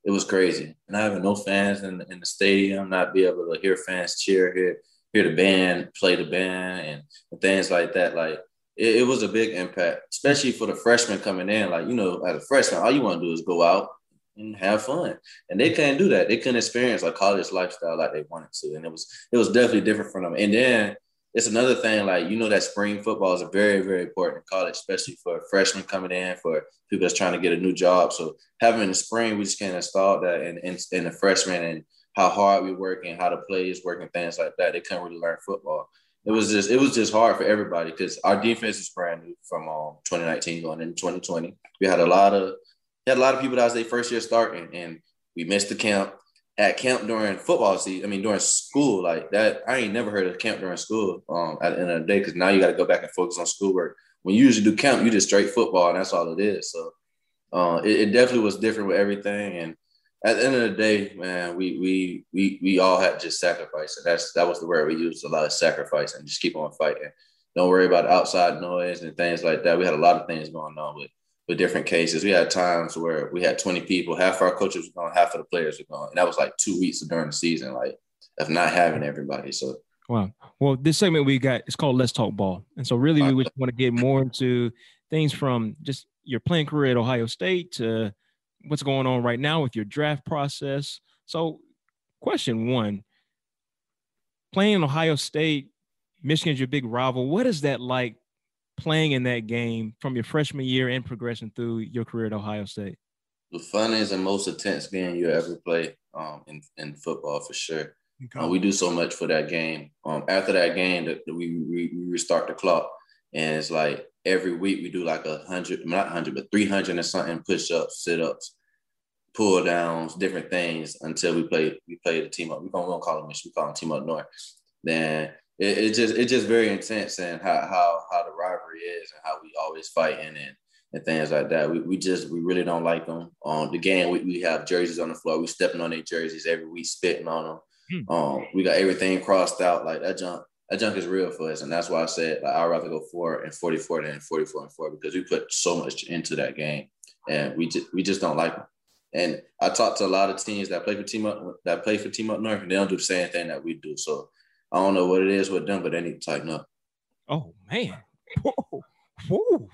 it was crazy. Not having no fans in, in the stadium, not be able to hear fans cheer, hear hear the band play the band, and, and things like that. Like it, it was a big impact, especially for the freshmen coming in. Like, you know, as a freshman, all you want to do is go out and have fun, and they couldn't do that. They couldn't experience a college lifestyle like they wanted to, and it was it was definitely different for them. And then it's another thing, like, you know, that spring football is very, very important in college, especially for freshmen coming in, for people that's trying to get a new job. So having the spring, we just can't install that in, in, in the freshmen, and how hard we work and how the plays work and things like that. They couldn't really learn football. It was just it was just hard for everybody because our defense is brand new from um, twenty nineteen going into twenty twenty. We had a lot of we had a lot of people that was their first year starting, and we missed the camp. At camp during football season, I mean, during school, like that, I ain't never heard of camp during school um, at the end of the day, because now you got to go back and focus on schoolwork. When you usually do camp, you just straight football, and that's all it is. So uh, it, it definitely was different with everything. And at the end of the day, man, we we we we all had to just sacrifice. And that's that was the word we used, a lot of sacrifice, and just keep on fighting. Don't worry about outside noise and things like that. We had a lot of things going on with with different cases. We had times where we had twenty people, half our coaches were gone, half of the players were gone. And that was like two weeks during the season, like, of not having everybody. So, wow. Well, this segment we got, it's called Let's Talk Ball. And so really we just want to get more into things from just your playing career at Ohio State to what's going on right now with your draft process. So question one, playing in Ohio State, Michigan's your big rival. What is that like, playing in that game from your freshman year and progressing through your career at Ohio State? The funnest and most intense game you ever play um, in, in football, for sure. Okay. Uh, we do so much for that game. Um, after that game, that we, we we restart the clock, and it's like every week we do like a hundred, not hundred, but three hundred and something push-ups, sit-ups, pull downs, different things until we play we play the team up. We don't, we don't call them Michigan, we call them Team Up North. Then It, it just it's just very intense, and how how how the rivalry is, and how we always fighting and and things like that. We we just we really don't like them. Um, the game we, we have jerseys on the floor. We stepping on their jerseys every week, spitting on them. Hmm. Um, we got everything crossed out. Like that junk that junk is real for us, and that's why I said like I'd rather go four and forty-four than forty-four and four, because we put so much into that game, and we just we just don't like them. And I talked to a lot of teams that play for Team Up that play for Team Up North, and they don't do the same thing that we do. So I don't know what it is with them, but they need to tighten up. Oh, man. Whoa. Whoa.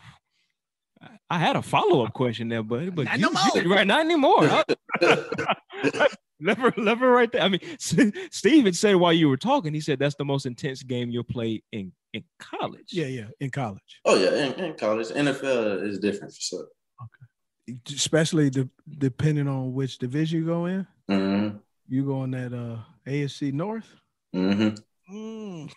I had a follow-up question there, but, but not you, no you, right, not anymore. Lever, lever right there. I mean, Steven said while you were talking, he said that's the most intense game you'll play in, in college. Yeah, yeah, in college. Oh, yeah, in, in college. N F L is different for sure. Okay. Especially de- depending on which division you go in. Mm-hmm. You go in that uh, A F C North. Mm-hmm. Mm.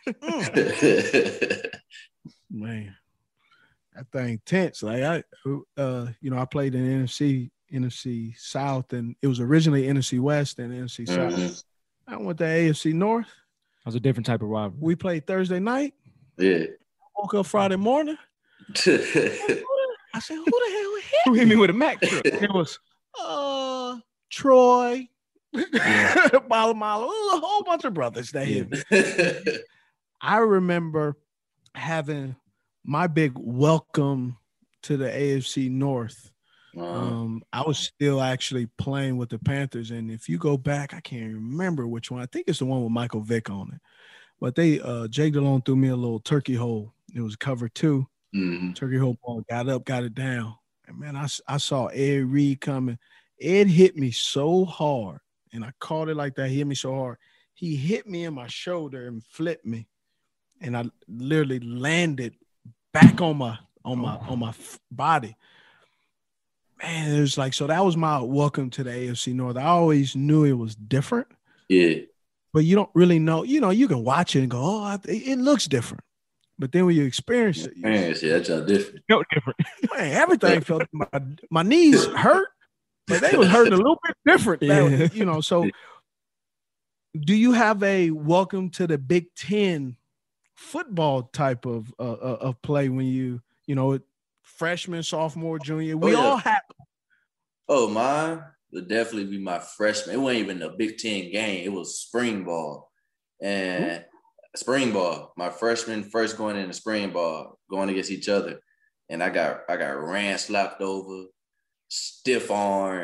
Man, that thing tense. Like I, uh, you know, I played in N F C, N F C South, and it was originally N F C West and N F C mm-hmm. South. I went to A F C North. That was a different type of rivalry. We played Thursday night. Yeah. Woke up Friday morning. I said, "Who the hell hit Who hit me with a Mac truck?" It was uh Troy. Yeah. Balamala, a whole bunch of brothers that hit me. I remember having my big welcome to the A F C North. Uh-huh. Um, I was still actually playing with the Panthers, and if you go back, I can't remember which one. I think it's the one with Michael Vick on it. But they, uh, Jake Delhomme threw me a little turkey hole. It was cover two. Mm-hmm. Turkey hole ball, got up, got it down. And man, I, I saw Ed Reed coming. Ed hit me so hard. And I caught it like that. He hit me so hard. He hit me in my shoulder and flipped me. And I literally landed back on my on my on my body. Man, it was like, so that was my welcome to the A F C North. I always knew it was different. Yeah. But you don't really know. You know, you can watch it and go, oh, it looks different. But then when you experience it, man, yeah, that's different. It felt different. Man, everything felt my my knees hurt. But they was hurting a little bit different, yeah. You know. So, do you have a welcome to the Big Ten football type of uh, of play when you, you know, freshman, sophomore, junior? We oh, yeah. all have. Oh, mine would definitely be my freshman. It wasn't even a Big Ten game. It was spring ball, and mm-hmm. spring ball. My freshman first going in the spring ball, going against each other, and I got I got ran slapped over. Stiff arm,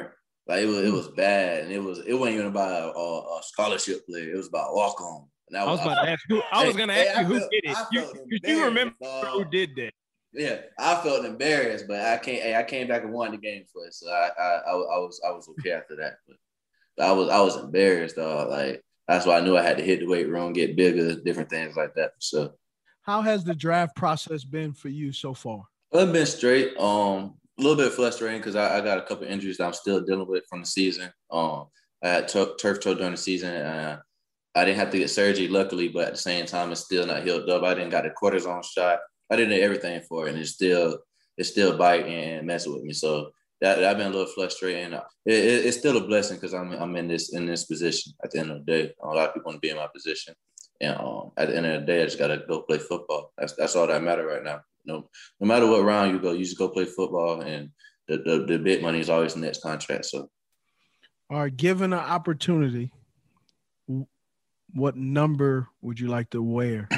Like it was, it was bad, and it was it wasn't even about a, a scholarship player. It was about walk on. I was about to ask who. I was going to ask hey, you who felt, did it. You, you remember dog. who did that? Yeah, I felt embarrassed, but I can't. Hey, I came back and won the game for it, so I I, I, I was I was okay after that. But, but I was I was embarrassed, dog. Like that's why I knew I had to hit the weight room, get bigger, different things like that. So, how has the draft process been for you so far? It's been straight. Um, a little bit frustrating because I, I got a couple injuries that I'm still dealing with from the season. Um, I had tur- turf toe during the season. And I didn't have to get surgery, luckily, but at the same time, it's still not healed up. I didn't got a cortisone shot. I didn't do everything for it, and it's still it's still biting and messing with me. So that that been a little frustrating. It, it, it's still a blessing because I'm I'm in this in this position. At the end of the day, a lot of people want to be in my position, and um, at the end of the day, I just gotta go play football. That's that's all that matters right now. No, no matter what round you go, you just go play football, and the the, the big money is always the next contract. So, all right, given an opportunity, what number would you like to wear?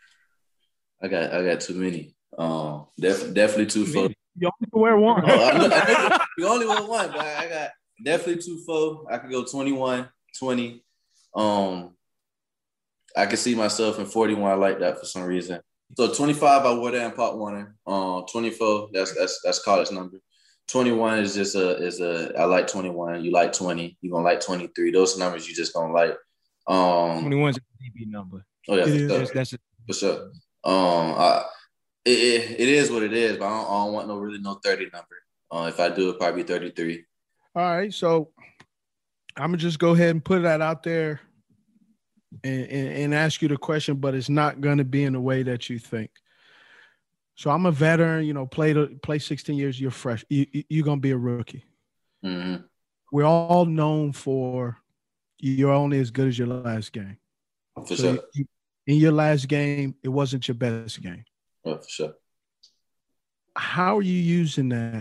I got I got too many. Um, def, definitely two four. You only can wear one. Oh, I know, I know you only want one, but I got definitely two four. I could go twenty-one, twenty. Um, I could see myself in forty-one. I like that for some reason. So twenty-five, I wore that in Pop Warner. Um, twenty-four, that's that's that's college number. twenty-one is just a is a I like twenty-one. You like twenty. You gonna like twenty-three. Those numbers you just gonna like. Um, twenty-one is a D B number. Oh yeah, for sure. That's a- for sure. Um, I, it, it it is what it is, but I don't, I don't want no really no thirty number. Uh, if I do, it probably thirty-three. All right, so I'm gonna just go ahead and put that out there and, and, and ask you the question, but it's not gonna be in the way that you think. So I'm a veteran, you know, played play sixteen years. You're fresh. You, you, you're gonna be a rookie. Mm-hmm. We're all known for you're only as good as your last game. For so sure. You, in your last game, it wasn't your best game. Oh, for sure. How are you using that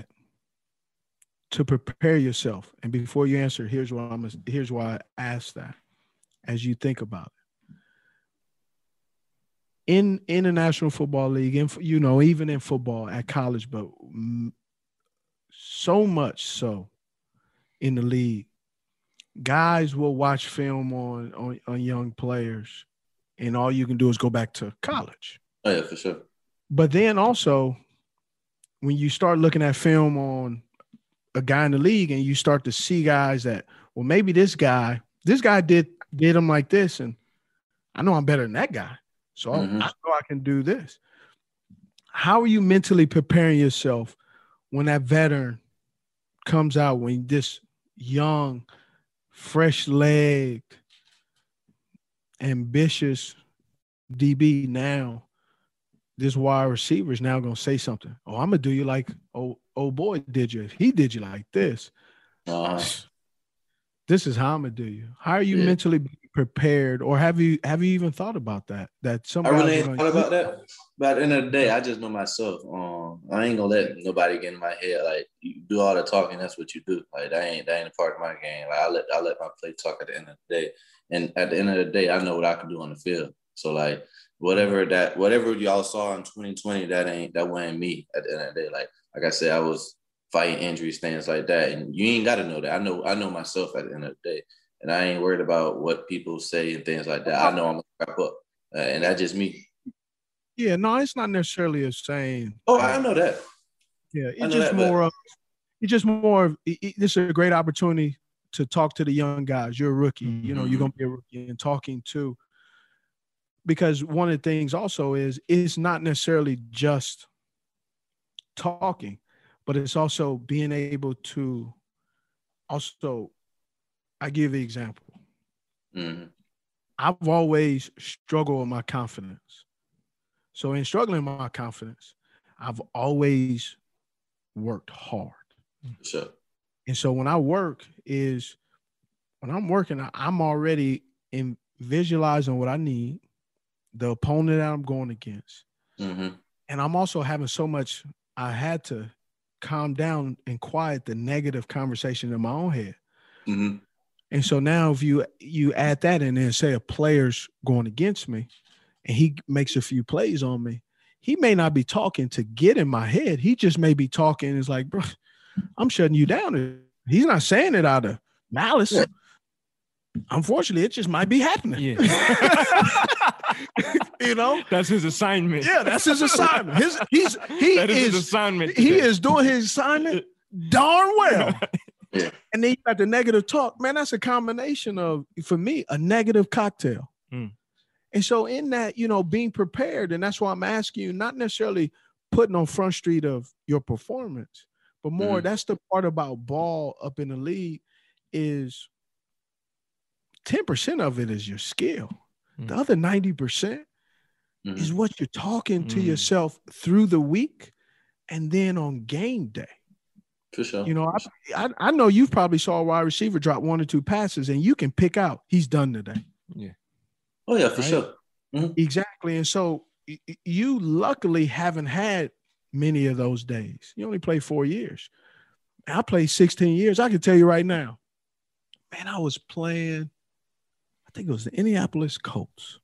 to prepare yourself? And before you answer, here's why I'm here's why I asked that. As you think about it, in in the National Football League, and you know, even in football at college, but so much so in the league, guys will watch film on on, on young players. And all you can do is go back to college. Oh, yeah, for sure. But then also, when you start looking at film on a guy in the league and you start to see guys that, well, maybe this guy, this guy did did him like this, and I know I'm better than that guy. So mm-hmm. I know I can do this. How are you mentally preparing yourself when that veteran comes out, when this young, fresh-legged, ambitious D B now, this wide receiver is now going to say something. Oh, I'm going to do you like, oh, oh boy, did you? He did you like this. Uh, this is how I'm going to do you. How are you yeah. mentally prepared, or have you have you even thought about that? That somebody I really ain't thought about that. But at the end of the day, I just know myself. Um, I ain't going to let nobody get in my head. Like, you do all the talking, that's what you do. Like, that ain't that ain't a part of my game. Like, I let, I let my play talk at the end of the day. And at the end of the day, I know what I can do on the field. So like whatever that whatever y'all saw in twenty twenty, that ain't that wasn't me at the end of the day. Like like I said, I was fighting injuries, things like that. And you ain't gotta know that. I know I know myself at the end of the day. And I ain't worried about what people say and things like that. I know I'm gonna wrap up. Uh, and that's just me. Yeah, no, it's not necessarily a saying. Oh, I know that. Yeah, it's just that, more of it's just more of it, it, this is a great opportunity to talk to the young guys. You're a rookie, mm-hmm. you know, you're going to be a rookie, and talking to, because one of the things also is it's not necessarily just talking, but it's also being able to also, I give the example. Mm-hmm. I've always struggled with my confidence. So in struggling with my confidence, I've always worked hard. Sure. And so when I work is when I'm working, I'm already in visualizing what I need, the opponent that I'm going against. Mm-hmm. And I'm also having so much, I had to calm down and quiet the negative conversation in my own head. Mm-hmm. And so now if you, you add that in and say a player's going against me and he makes a few plays on me, he may not be talking to get in my head. He just may be talking. It's like, bro, I'm shutting you down He's not saying it out of malice. Yeah. Unfortunately, it just might be happening. Yeah. You know, that's his assignment. Yeah, that's his assignment. His he's he that is, is his assignment. He today. is doing his assignment darn well. Yeah. And then you got the negative talk. Man, that's a combination of, for me, a negative cocktail. Mm. And so in that, you know, being prepared, and that's why I'm asking you, not necessarily putting on Front Street of your performance, but more, mm. that's the part about ball up in the league is ten percent of it is your skill. Mm. The other ninety percent mm. is what you're talking mm. to yourself through the week and then on game day. For sure. You know, I, I I know you've probably saw a wide receiver drop one or two passes and you can pick out he's done today. Yeah. Oh, yeah, for right? sure. Mm-hmm. Exactly. And so y- you luckily haven't had many of those days. You only played four years. I played sixteen years. I can tell you right now, man, I was playing, I think it was the Indianapolis Colts.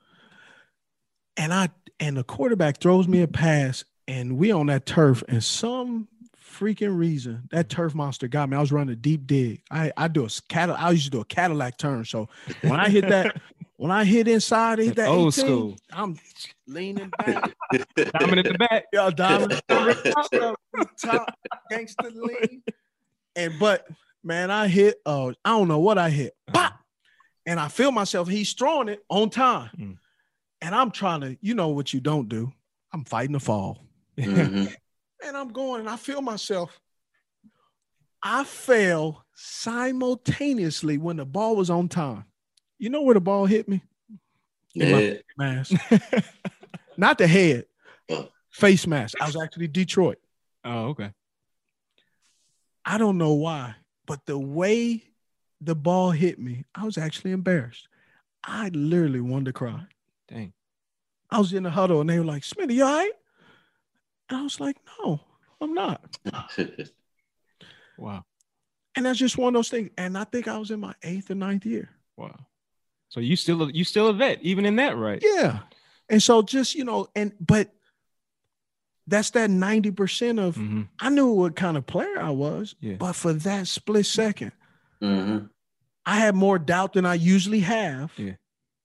And I and the quarterback throws me a pass and we on that turf and some freaking reason that turf monster got me. I was running a deep dig. I I do a Cadillac. I used to do a Cadillac turn. So when I hit that, when I hit inside, hit that old eighteen, school. I'm leaning back, diamond in the back. Yeah, diamond top, top gangster lean. And but man, I hit. Uh, I don't know what I hit. Pop, and I feel myself. He's throwing it on time, mm. and I'm trying to. You know what you don't do? I'm fighting the fall. Mm-hmm. And I'm going and I feel myself. I fell simultaneously when the ball was on time. You know where the ball hit me? In yeah. my mask. Not the head. Face mask. I was actually Detroit. Oh, okay. I don't know why, but the way the ball hit me, I was actually embarrassed. I literally wanted to cry. Dang. I was in the huddle and they were like, Smitty, you all right? And I was like, no, I'm not. Wow. And that's just one of those things. And I think I was in my eighth or ninth year. Wow. So you still you still a vet, even in that, right? Yeah. And so just, you know, and but that's that ninety percent of mm-hmm. I knew what kind of player I was, yeah. but for that split second, mm-hmm. I had more doubt than I usually have yeah.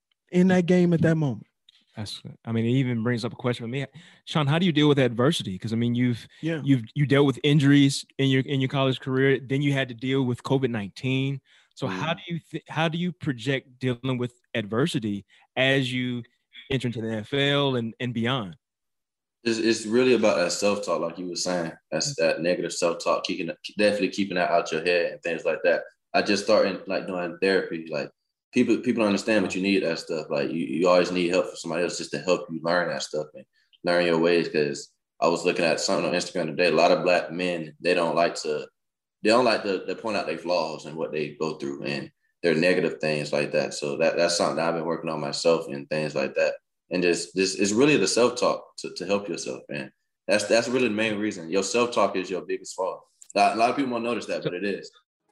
in that game at that moment. That's, I mean, it even brings up a question for me, Sean. How do you deal with adversity? Because I mean, you've yeah. you've you dealt with injuries in your in your college career. Then you had to deal with COVID nineteen. So mm-hmm. how do you th- how do you project dealing with adversity as you enter into the N F L and, and beyond? It's, it's really about that self talk, like you were saying. That's that negative self talk, keeping definitely keeping that out your head and things like that. I just started like doing therapy, like. People people understand what you need, that stuff. Like you, you always need help from somebody else just to help you learn that stuff and learn your ways. Because I was looking at something on Instagram today. A lot of black men, they don't like to, they don't like to, to point out their flaws and what they go through and their negative things like that. So that that's something that I've been working on myself and things like that. And just this is really the self talk to, to help yourself, man. That's that's really the main reason. Your self talk is your biggest flaw. A lot of people won't notice that, but it is.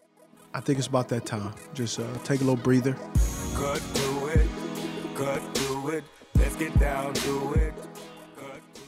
I think it's about that time. Just uh, take a little breather. Cut to it, cut to it. Let's get down to it. Cut to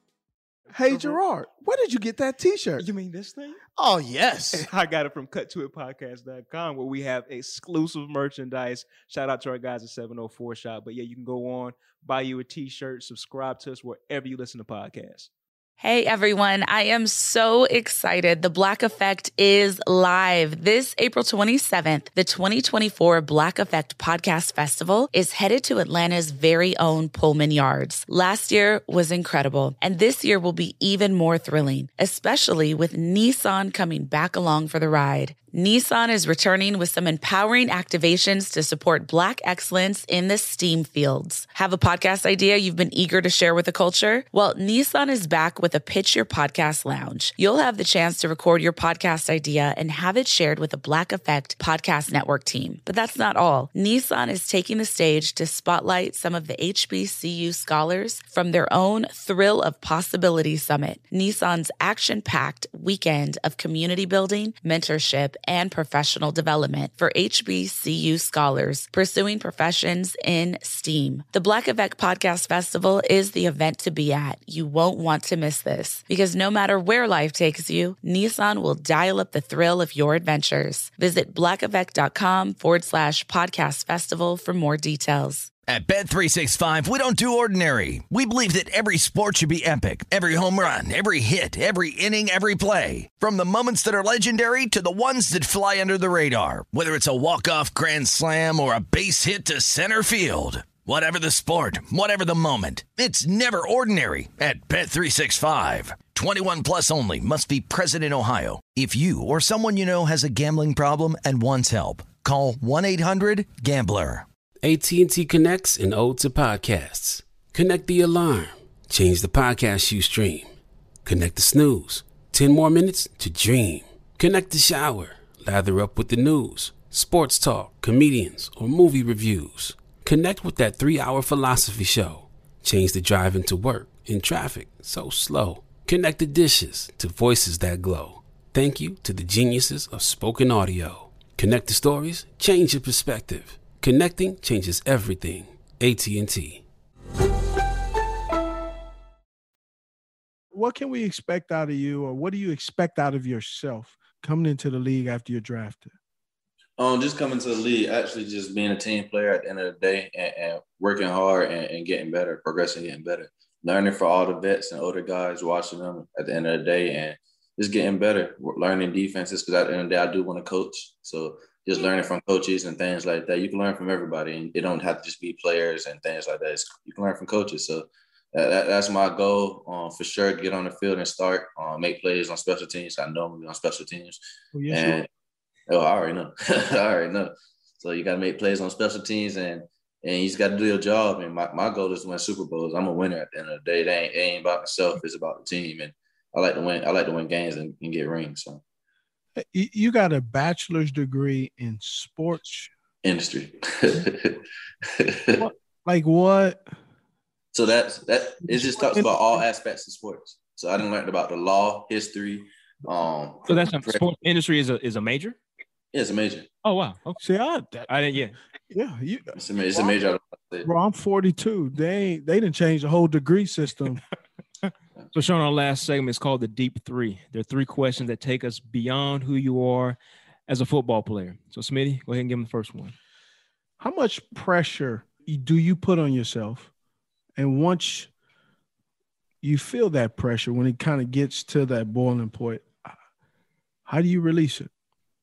it. Hey, Gerard, where did you get that T-shirt? You mean this thing? Oh, yes. I got it from cut to it podcast dot com where we have exclusive merchandise. Shout out to our guys at seven oh four Shop. But yeah, you can go on, buy you a T-shirt, subscribe to us wherever you listen to podcasts. Hey everyone, I am so excited. The Black Effect is live. This April twenty-seventh, the twenty twenty-four Black Effect Podcast Festival is headed to Atlanta's very own Pullman Yards. Last year was incredible, and this year will be even more thrilling, especially with Nissan coming back along for the ride. Nissan is returning with some empowering activations to support Black excellence in the STEAM fields. Have a podcast idea you've been eager to share with the culture? Well, Nissan is back with a Pitch Your Podcast Lounge. You'll have the chance to record your podcast idea and have it shared with the Black Effect Podcast Network team. But that's not all. Nissan is taking the stage to spotlight some of the H B C U scholars from their own Thrill of Possibility Summit, Nissan's action-packed weekend of community building, mentorship, and professional development for H B C U scholars pursuing professions in STEAM. The Black Effect Podcast Festival is the event to be at. You won't want to miss just this. Because no matter where life takes you, Nissan will dial up the thrill of your adventures. Visit blackeffect.com forward slash podcast festival for more details. At Bet three sixty-five, we don't do ordinary. We believe that every sport should be epic. Every home run, every hit, every inning, every play. From the moments that are legendary to the ones that fly under the radar. Whether it's a walk-off grand slam or a base hit to center field. Whatever the sport, whatever the moment, it's never ordinary at Bet three sixty-five. twenty-one plus only. Must be present in Ohio. If you or someone you know has a gambling problem and wants help, call one eight hundred gambler. A T and T connects an ode to podcasts. Connect the alarm. Change the podcast you stream. Connect the snooze. ten more minutes to dream. Connect the shower. Lather up with the news, sports talk, comedians, or movie reviews. Connect with that three-hour philosophy show. Change the drive into work in traffic so slow. Connect the dishes to voices that glow. Thank you to the geniuses of spoken audio. Connect the stories. Change your perspective. Connecting changes everything. A T and T. What can we expect out of you, or what do you expect out of yourself coming into the league after you're drafted? Um, just coming to the league, actually just being a team player at the end of the day and, and working hard and, and getting better, progressing, getting better. Learning for all the vets and older guys, watching them at the end of the day and just getting better, learning defenses, because at the end of the day, I do want to coach. So just learning from coaches and things like that. You can learn from everybody, and it don't have to just be players and things like that. It's, you can learn from coaches. So that, that, that's my goal um, for sure, get on the field and start, uh, make plays on special teams. I know I'm going to be on special teams. Oh, yes, and, oh, I already know. I already know. So you got to make plays on special teams, and and you just got to do your job. And my, my goal is to win Super Bowls. I'm a winner at the end of the day. It ain't, it ain't about myself. It's about the team. And I like to win. I like to win games and, and get rings. So. You got a bachelor's degree in sports industry. what, like what? So that's that. It just talks about all aspects of sports. So I didn't learn about the law, history. Um, so that's not, sports industry is a is a major. Yeah, it's a major. Oh wow. Okay. See, I, that, I didn't. Yeah. Yeah. You, it's a, it's a major. Bro, I'm forty-two. They ain't, they didn't change the whole degree system. So, Sean, our last segment is called the Deep Three. There are three questions that take us beyond who you are as a football player. So, Smitty, go ahead and give him the first one. How much pressure do you put on yourself? And once you feel that pressure, when it kind of gets to that boiling point, how do you release it?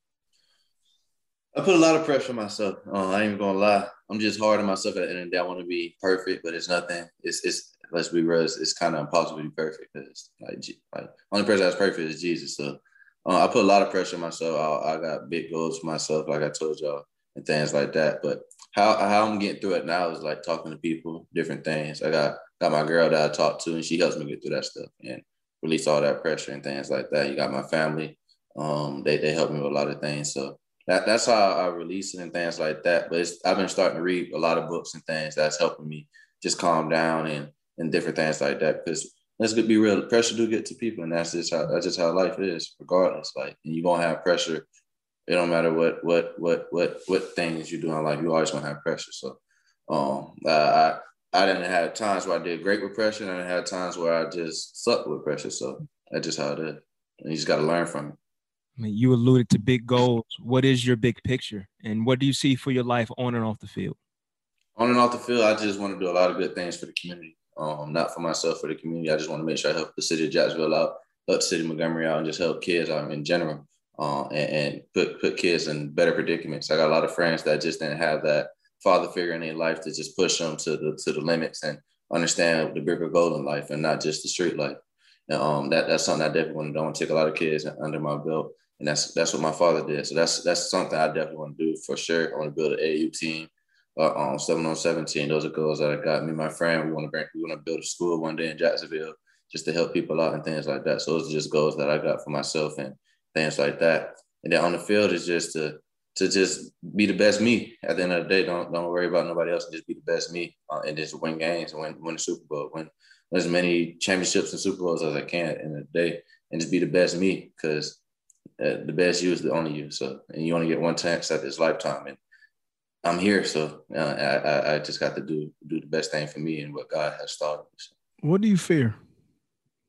I put a lot of pressure on myself. Uh, I ain't even gonna lie. I'm just hard on myself at the end of the day. I want to be perfect, but it's nothing. It's it's let's be real. It's, it's kind of impossible to be perfect because like like only person that's perfect is Jesus. So uh, I put a lot of pressure on myself. I, I got big goals for myself, like I told y'all, and things like that. But how how I'm getting through it now is like talking to people, different things. I got got my girl that I talk to, and she helps me get through that stuff and release all that pressure and things like that. You got my family. Um, they they help me with a lot of things. So. That, that's how I release it and things like that. But it's, I've been starting to read a lot of books and things that's helping me just calm down and, and different things like that. Because let's be real, pressure do get to people, and that's just how that's just how life is, regardless. Like, and you're gonna have pressure. It don't matter what what what what what things you do in life, you always gonna have pressure. So, um, I I didn't have times where I did great with pressure, and I had times where I just sucked with pressure. So that's just how it is. And you just got to learn from it. I mean, you alluded to big goals. What is your big picture, and what do you see for your life on and off the field? On and off the field, I just want to do a lot of good things for the community. Um, not for myself, for the community. I just want to make sure I help the city of Jacksonville out, help the city of Montgomery out, and just help kids out in general, uh, and, and put put kids in better predicaments. I got a lot of friends that just didn't have that father figure in their life to just push them to the to the limits and understand the bigger goal in life and not just the street life. And, um, that that's something I definitely want to do. I want to take a lot of kids under my belt. And that's that's what my father did. So that's that's something I definitely want to do for sure. I want to build an A U team, uh, on seven on seventeen. Those are goals that I got. Me and my friend, we want to bring, we want to build a school one day in Jacksonville just to help people out and things like that. So those are just goals that I got for myself and things like that. And then on the field is just to to just be the best me. At the end of the day, don't don't worry about nobody else and just be the best me uh, and just win games and win win the Super Bowl, win, win as many championships and Super Bowls as I can at the end of the day, and just be the best me because. Uh, the best you is the only you. So, and you only get one chance at this lifetime, and I'm here. So, uh, I, I just got to do do the best thing for me and what God has started. So. What do you fear?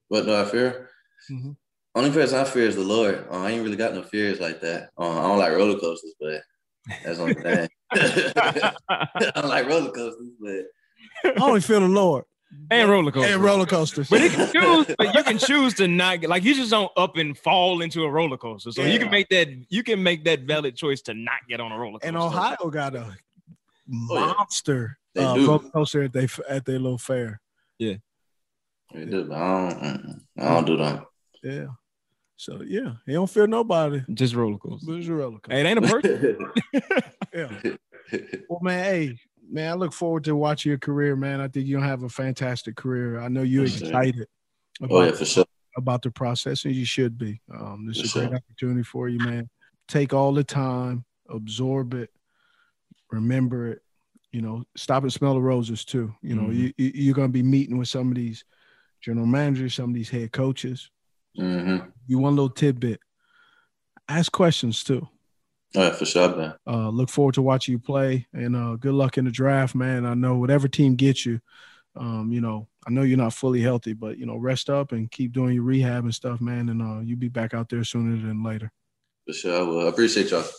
What do I fear? Mm-hmm. Only person I fear is the Lord. Uh, I ain't really got no fears like that. Uh, I don't like roller coasters, but that's the only thing. I don't like roller coasters, but I only feel the Lord. And roller coasters. And roller coasters. But you can choose, but you can choose to not get, like, you just don't up and fall into a roller coaster. So yeah. you can make that you can make that valid choice to not get on a roller coaster. And Ohio got a oh, monster yeah. uh, roller coaster at they at their little fair. Yeah. They do, but I don't, I don't do that. Yeah. So yeah, he don't fear nobody. Just roller coaster. Just a roller coaster. Hey, it ain't a person. Yeah. Well, man, hey, man, I look forward to watching your career, man. I think you're gonna have a fantastic career. I know you're excited about, oh, yeah, for sure. about the process, and you should be. Um, this is for a great sure. opportunity for you, man. Take all the time, absorb it, remember it. You know, stop and smell the roses too. You know, mm-hmm. you, you're gonna be meeting with some of these general managers, some of these head coaches. Mm-hmm. You want a little tidbit. Ask questions too. Oh, yeah, for sure, man. Uh, look forward to watching you play, and uh, good luck in the draft, man. I know whatever team gets you, um, you know, I know you're not fully healthy, but, you know, rest up and keep doing your rehab and stuff, man, and uh, you'll be back out there sooner than later. For sure, I will. I appreciate y'all.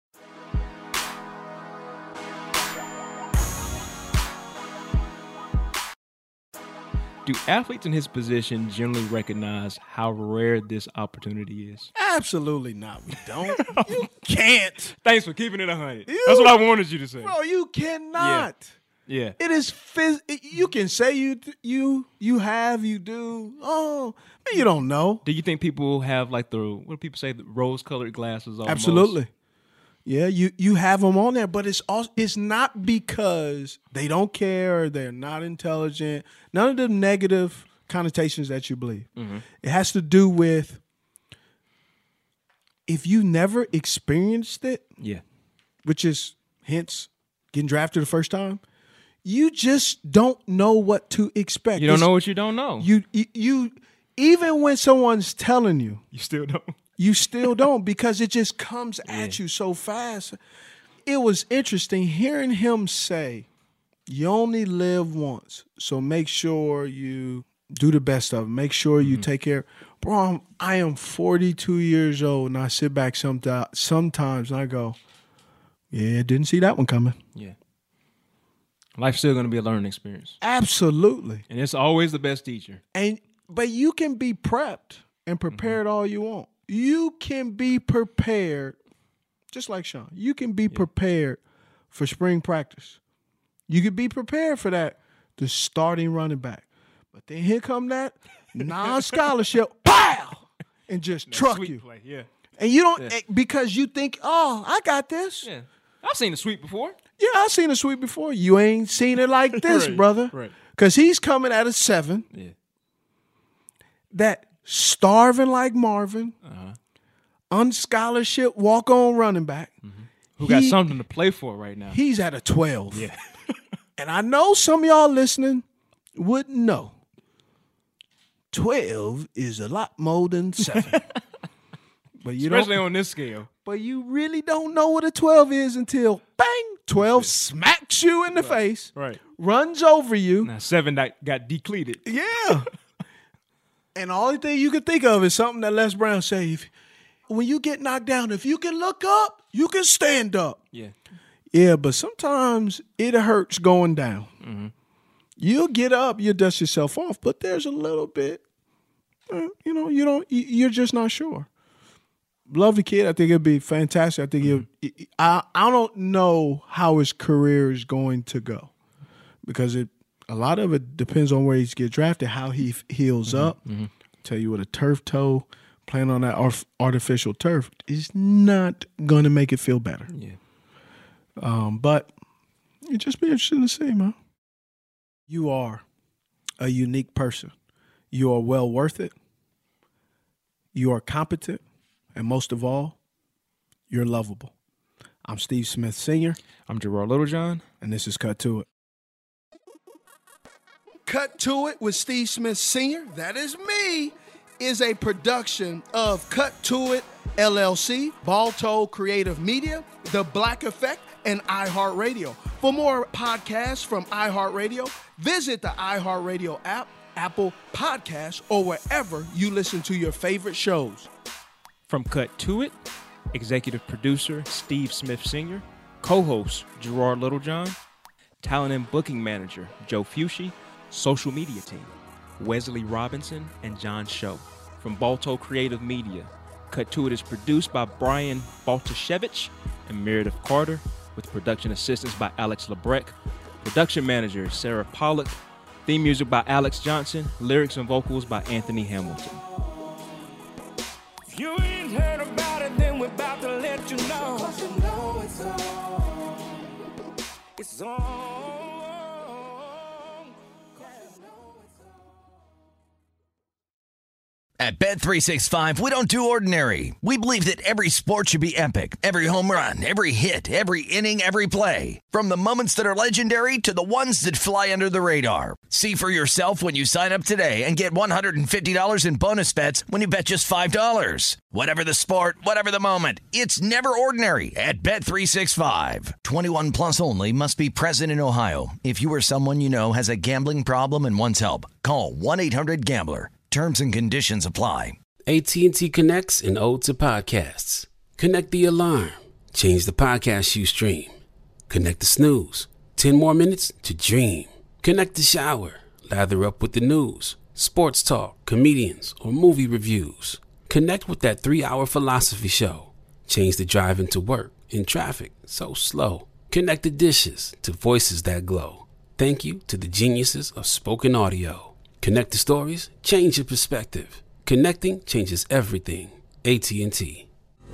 Do athletes in his position generally recognize how rare this opportunity is? Absolutely not. We don't. You can't. Thanks for keeping it one hundred. You, That's what I wanted you to say. Bro, you cannot. Yeah. yeah. It is phys- you can say you you you have, you do. Oh, but you don't know. Do you think people have like the, what do people say, the rose-colored glasses almost? Absolutely. Yeah, you, you have them on there, but it's also, it's not because they don't care or they're not intelligent. None of the negative connotations that you believe. Mm-hmm. It has to do with if you never experienced it, yeah, which is hence getting drafted the first time, you just don't know what to expect. You don't it's, know what you don't know. You, you you even when someone's telling you, you still don't. You still don't because it just comes yeah. at you so fast. It was interesting hearing him say, you only live once, so make sure you do the best of it. Make sure you mm-hmm. take care. Bro, I'm, I am forty-two years old, and I sit back sometimes, sometimes and I go, yeah, didn't see that one coming. Yeah. Life's still going to be a learning experience. Absolutely. And it's always the best teacher. And But you can be prepped and prepared mm-hmm. all you want. You can be prepared, just like Sean, you can be yeah. prepared for spring practice. You can be prepared for that, the starting running back. But then here come that non-scholarship, pow, and just that truck you. Play, yeah. And you don't, yeah. because you think, oh, I got this. Yeah, I've seen a sweep before. Yeah, I've seen a sweep before. You ain't seen it like this, right, brother. Right. Because he's coming at a seven. Yeah. That starving like Marvin, uh-huh. unscholarship, walk-on running back. Mm-hmm. Who he, got something to play for right now. He's at a twelve. Yeah. And I know some of y'all listening wouldn't know. twelve is a lot more than seven. But you Especially don't, on this scale. But you really don't know what a twelve is until, bang, twelve smacks you in the right. face, right? runs over you. Now seven got, got depleted. Yeah. And the only thing you can think of is something that Les Brown say. If, when you get knocked down, if you can look up, you can stand up. Yeah. Yeah, but sometimes it hurts going down. Mm-hmm. You'll get up, you'll dust yourself off, but there's a little bit, uh, you know, you don't, you're just not sure. Love the kid. I think it'd be fantastic. I think mm-hmm. it, I I don't know how his career is going to go because it. A lot of it depends on where he's get drafted, how he heals mm-hmm, up. Mm-hmm. Tell you what, a turf toe, playing on that arf- artificial turf is not going to make it feel better. Yeah. Um, but it'd just be interesting to see, man. You are a unique person. You are well worth it. You are competent. And most of all, you're lovable. I'm Steve Smith Senior I'm Gerard Littlejohn. And this is Cut to It. Cut to It with Steve Smith Senior, that is me, is a production of Cut to It, L L C, Balto Creative Media, The Black Effect, and iHeartRadio. For more podcasts from iHeartRadio, visit the iHeartRadio app, Apple Podcasts, or wherever you listen to your favorite shows. From Cut to It, executive producer Steve Smith Senior, co-host Gerard Littlejohn, talent and booking manager Joe Fucci, social media team Wesley Robinson and John Show. From Balto Creative Media, Cut to It is produced by Brian Baltashevich and Meredith Carter, with production assistance by Alex Lebrecht. Production manager Sarah Pollock. Theme music by Alex Johnson. Lyrics and vocals by Anthony Hamilton. If you ain't heard about it, then we're about to let you know. 'Cause you know it's on. It's on. At Bet three sixty-five, we don't do ordinary. We believe that every sport should be epic. Every home run, every hit, every inning, every play. From the moments that are legendary to the ones that fly under the radar. See for yourself when you sign up today and get one hundred fifty dollars in bonus bets when you bet just five dollars. Whatever the sport, whatever the moment, it's never ordinary at Bet three sixty-five. twenty-one plus only. Must be present in Ohio. If you or someone you know has a gambling problem and wants help, call one eight hundred gambler. Terms and conditions apply. A T and T connects an ode to podcasts. Connect the alarm. Change the podcast you stream. Connect the snooze. Ten more minutes to dream. Connect the shower. Lather up with the news, sports talk, comedians, or movie reviews. Connect with that three-hour philosophy show. Change the drive into work in traffic so slow. Connect the dishes to voices that glow. Thank you to the geniuses of spoken audio. Connect the stories, change your perspective. Connecting changes everything. A T and T.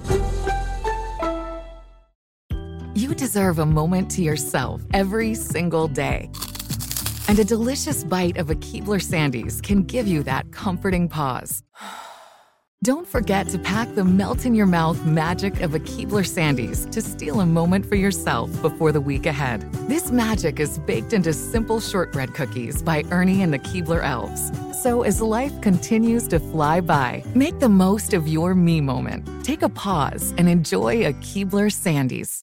You deserve a moment to yourself every single day. And a delicious bite of a Keebler Sandies can give you that comforting pause. Don't forget to pack the melt-in-your-mouth magic of a Keebler Sandies to steal a moment for yourself before the week ahead. This magic is baked into simple shortbread cookies by Ernie and the Keebler Elves. So as life continues to fly by, make the most of your me moment. Take a pause and enjoy a Keebler Sandies.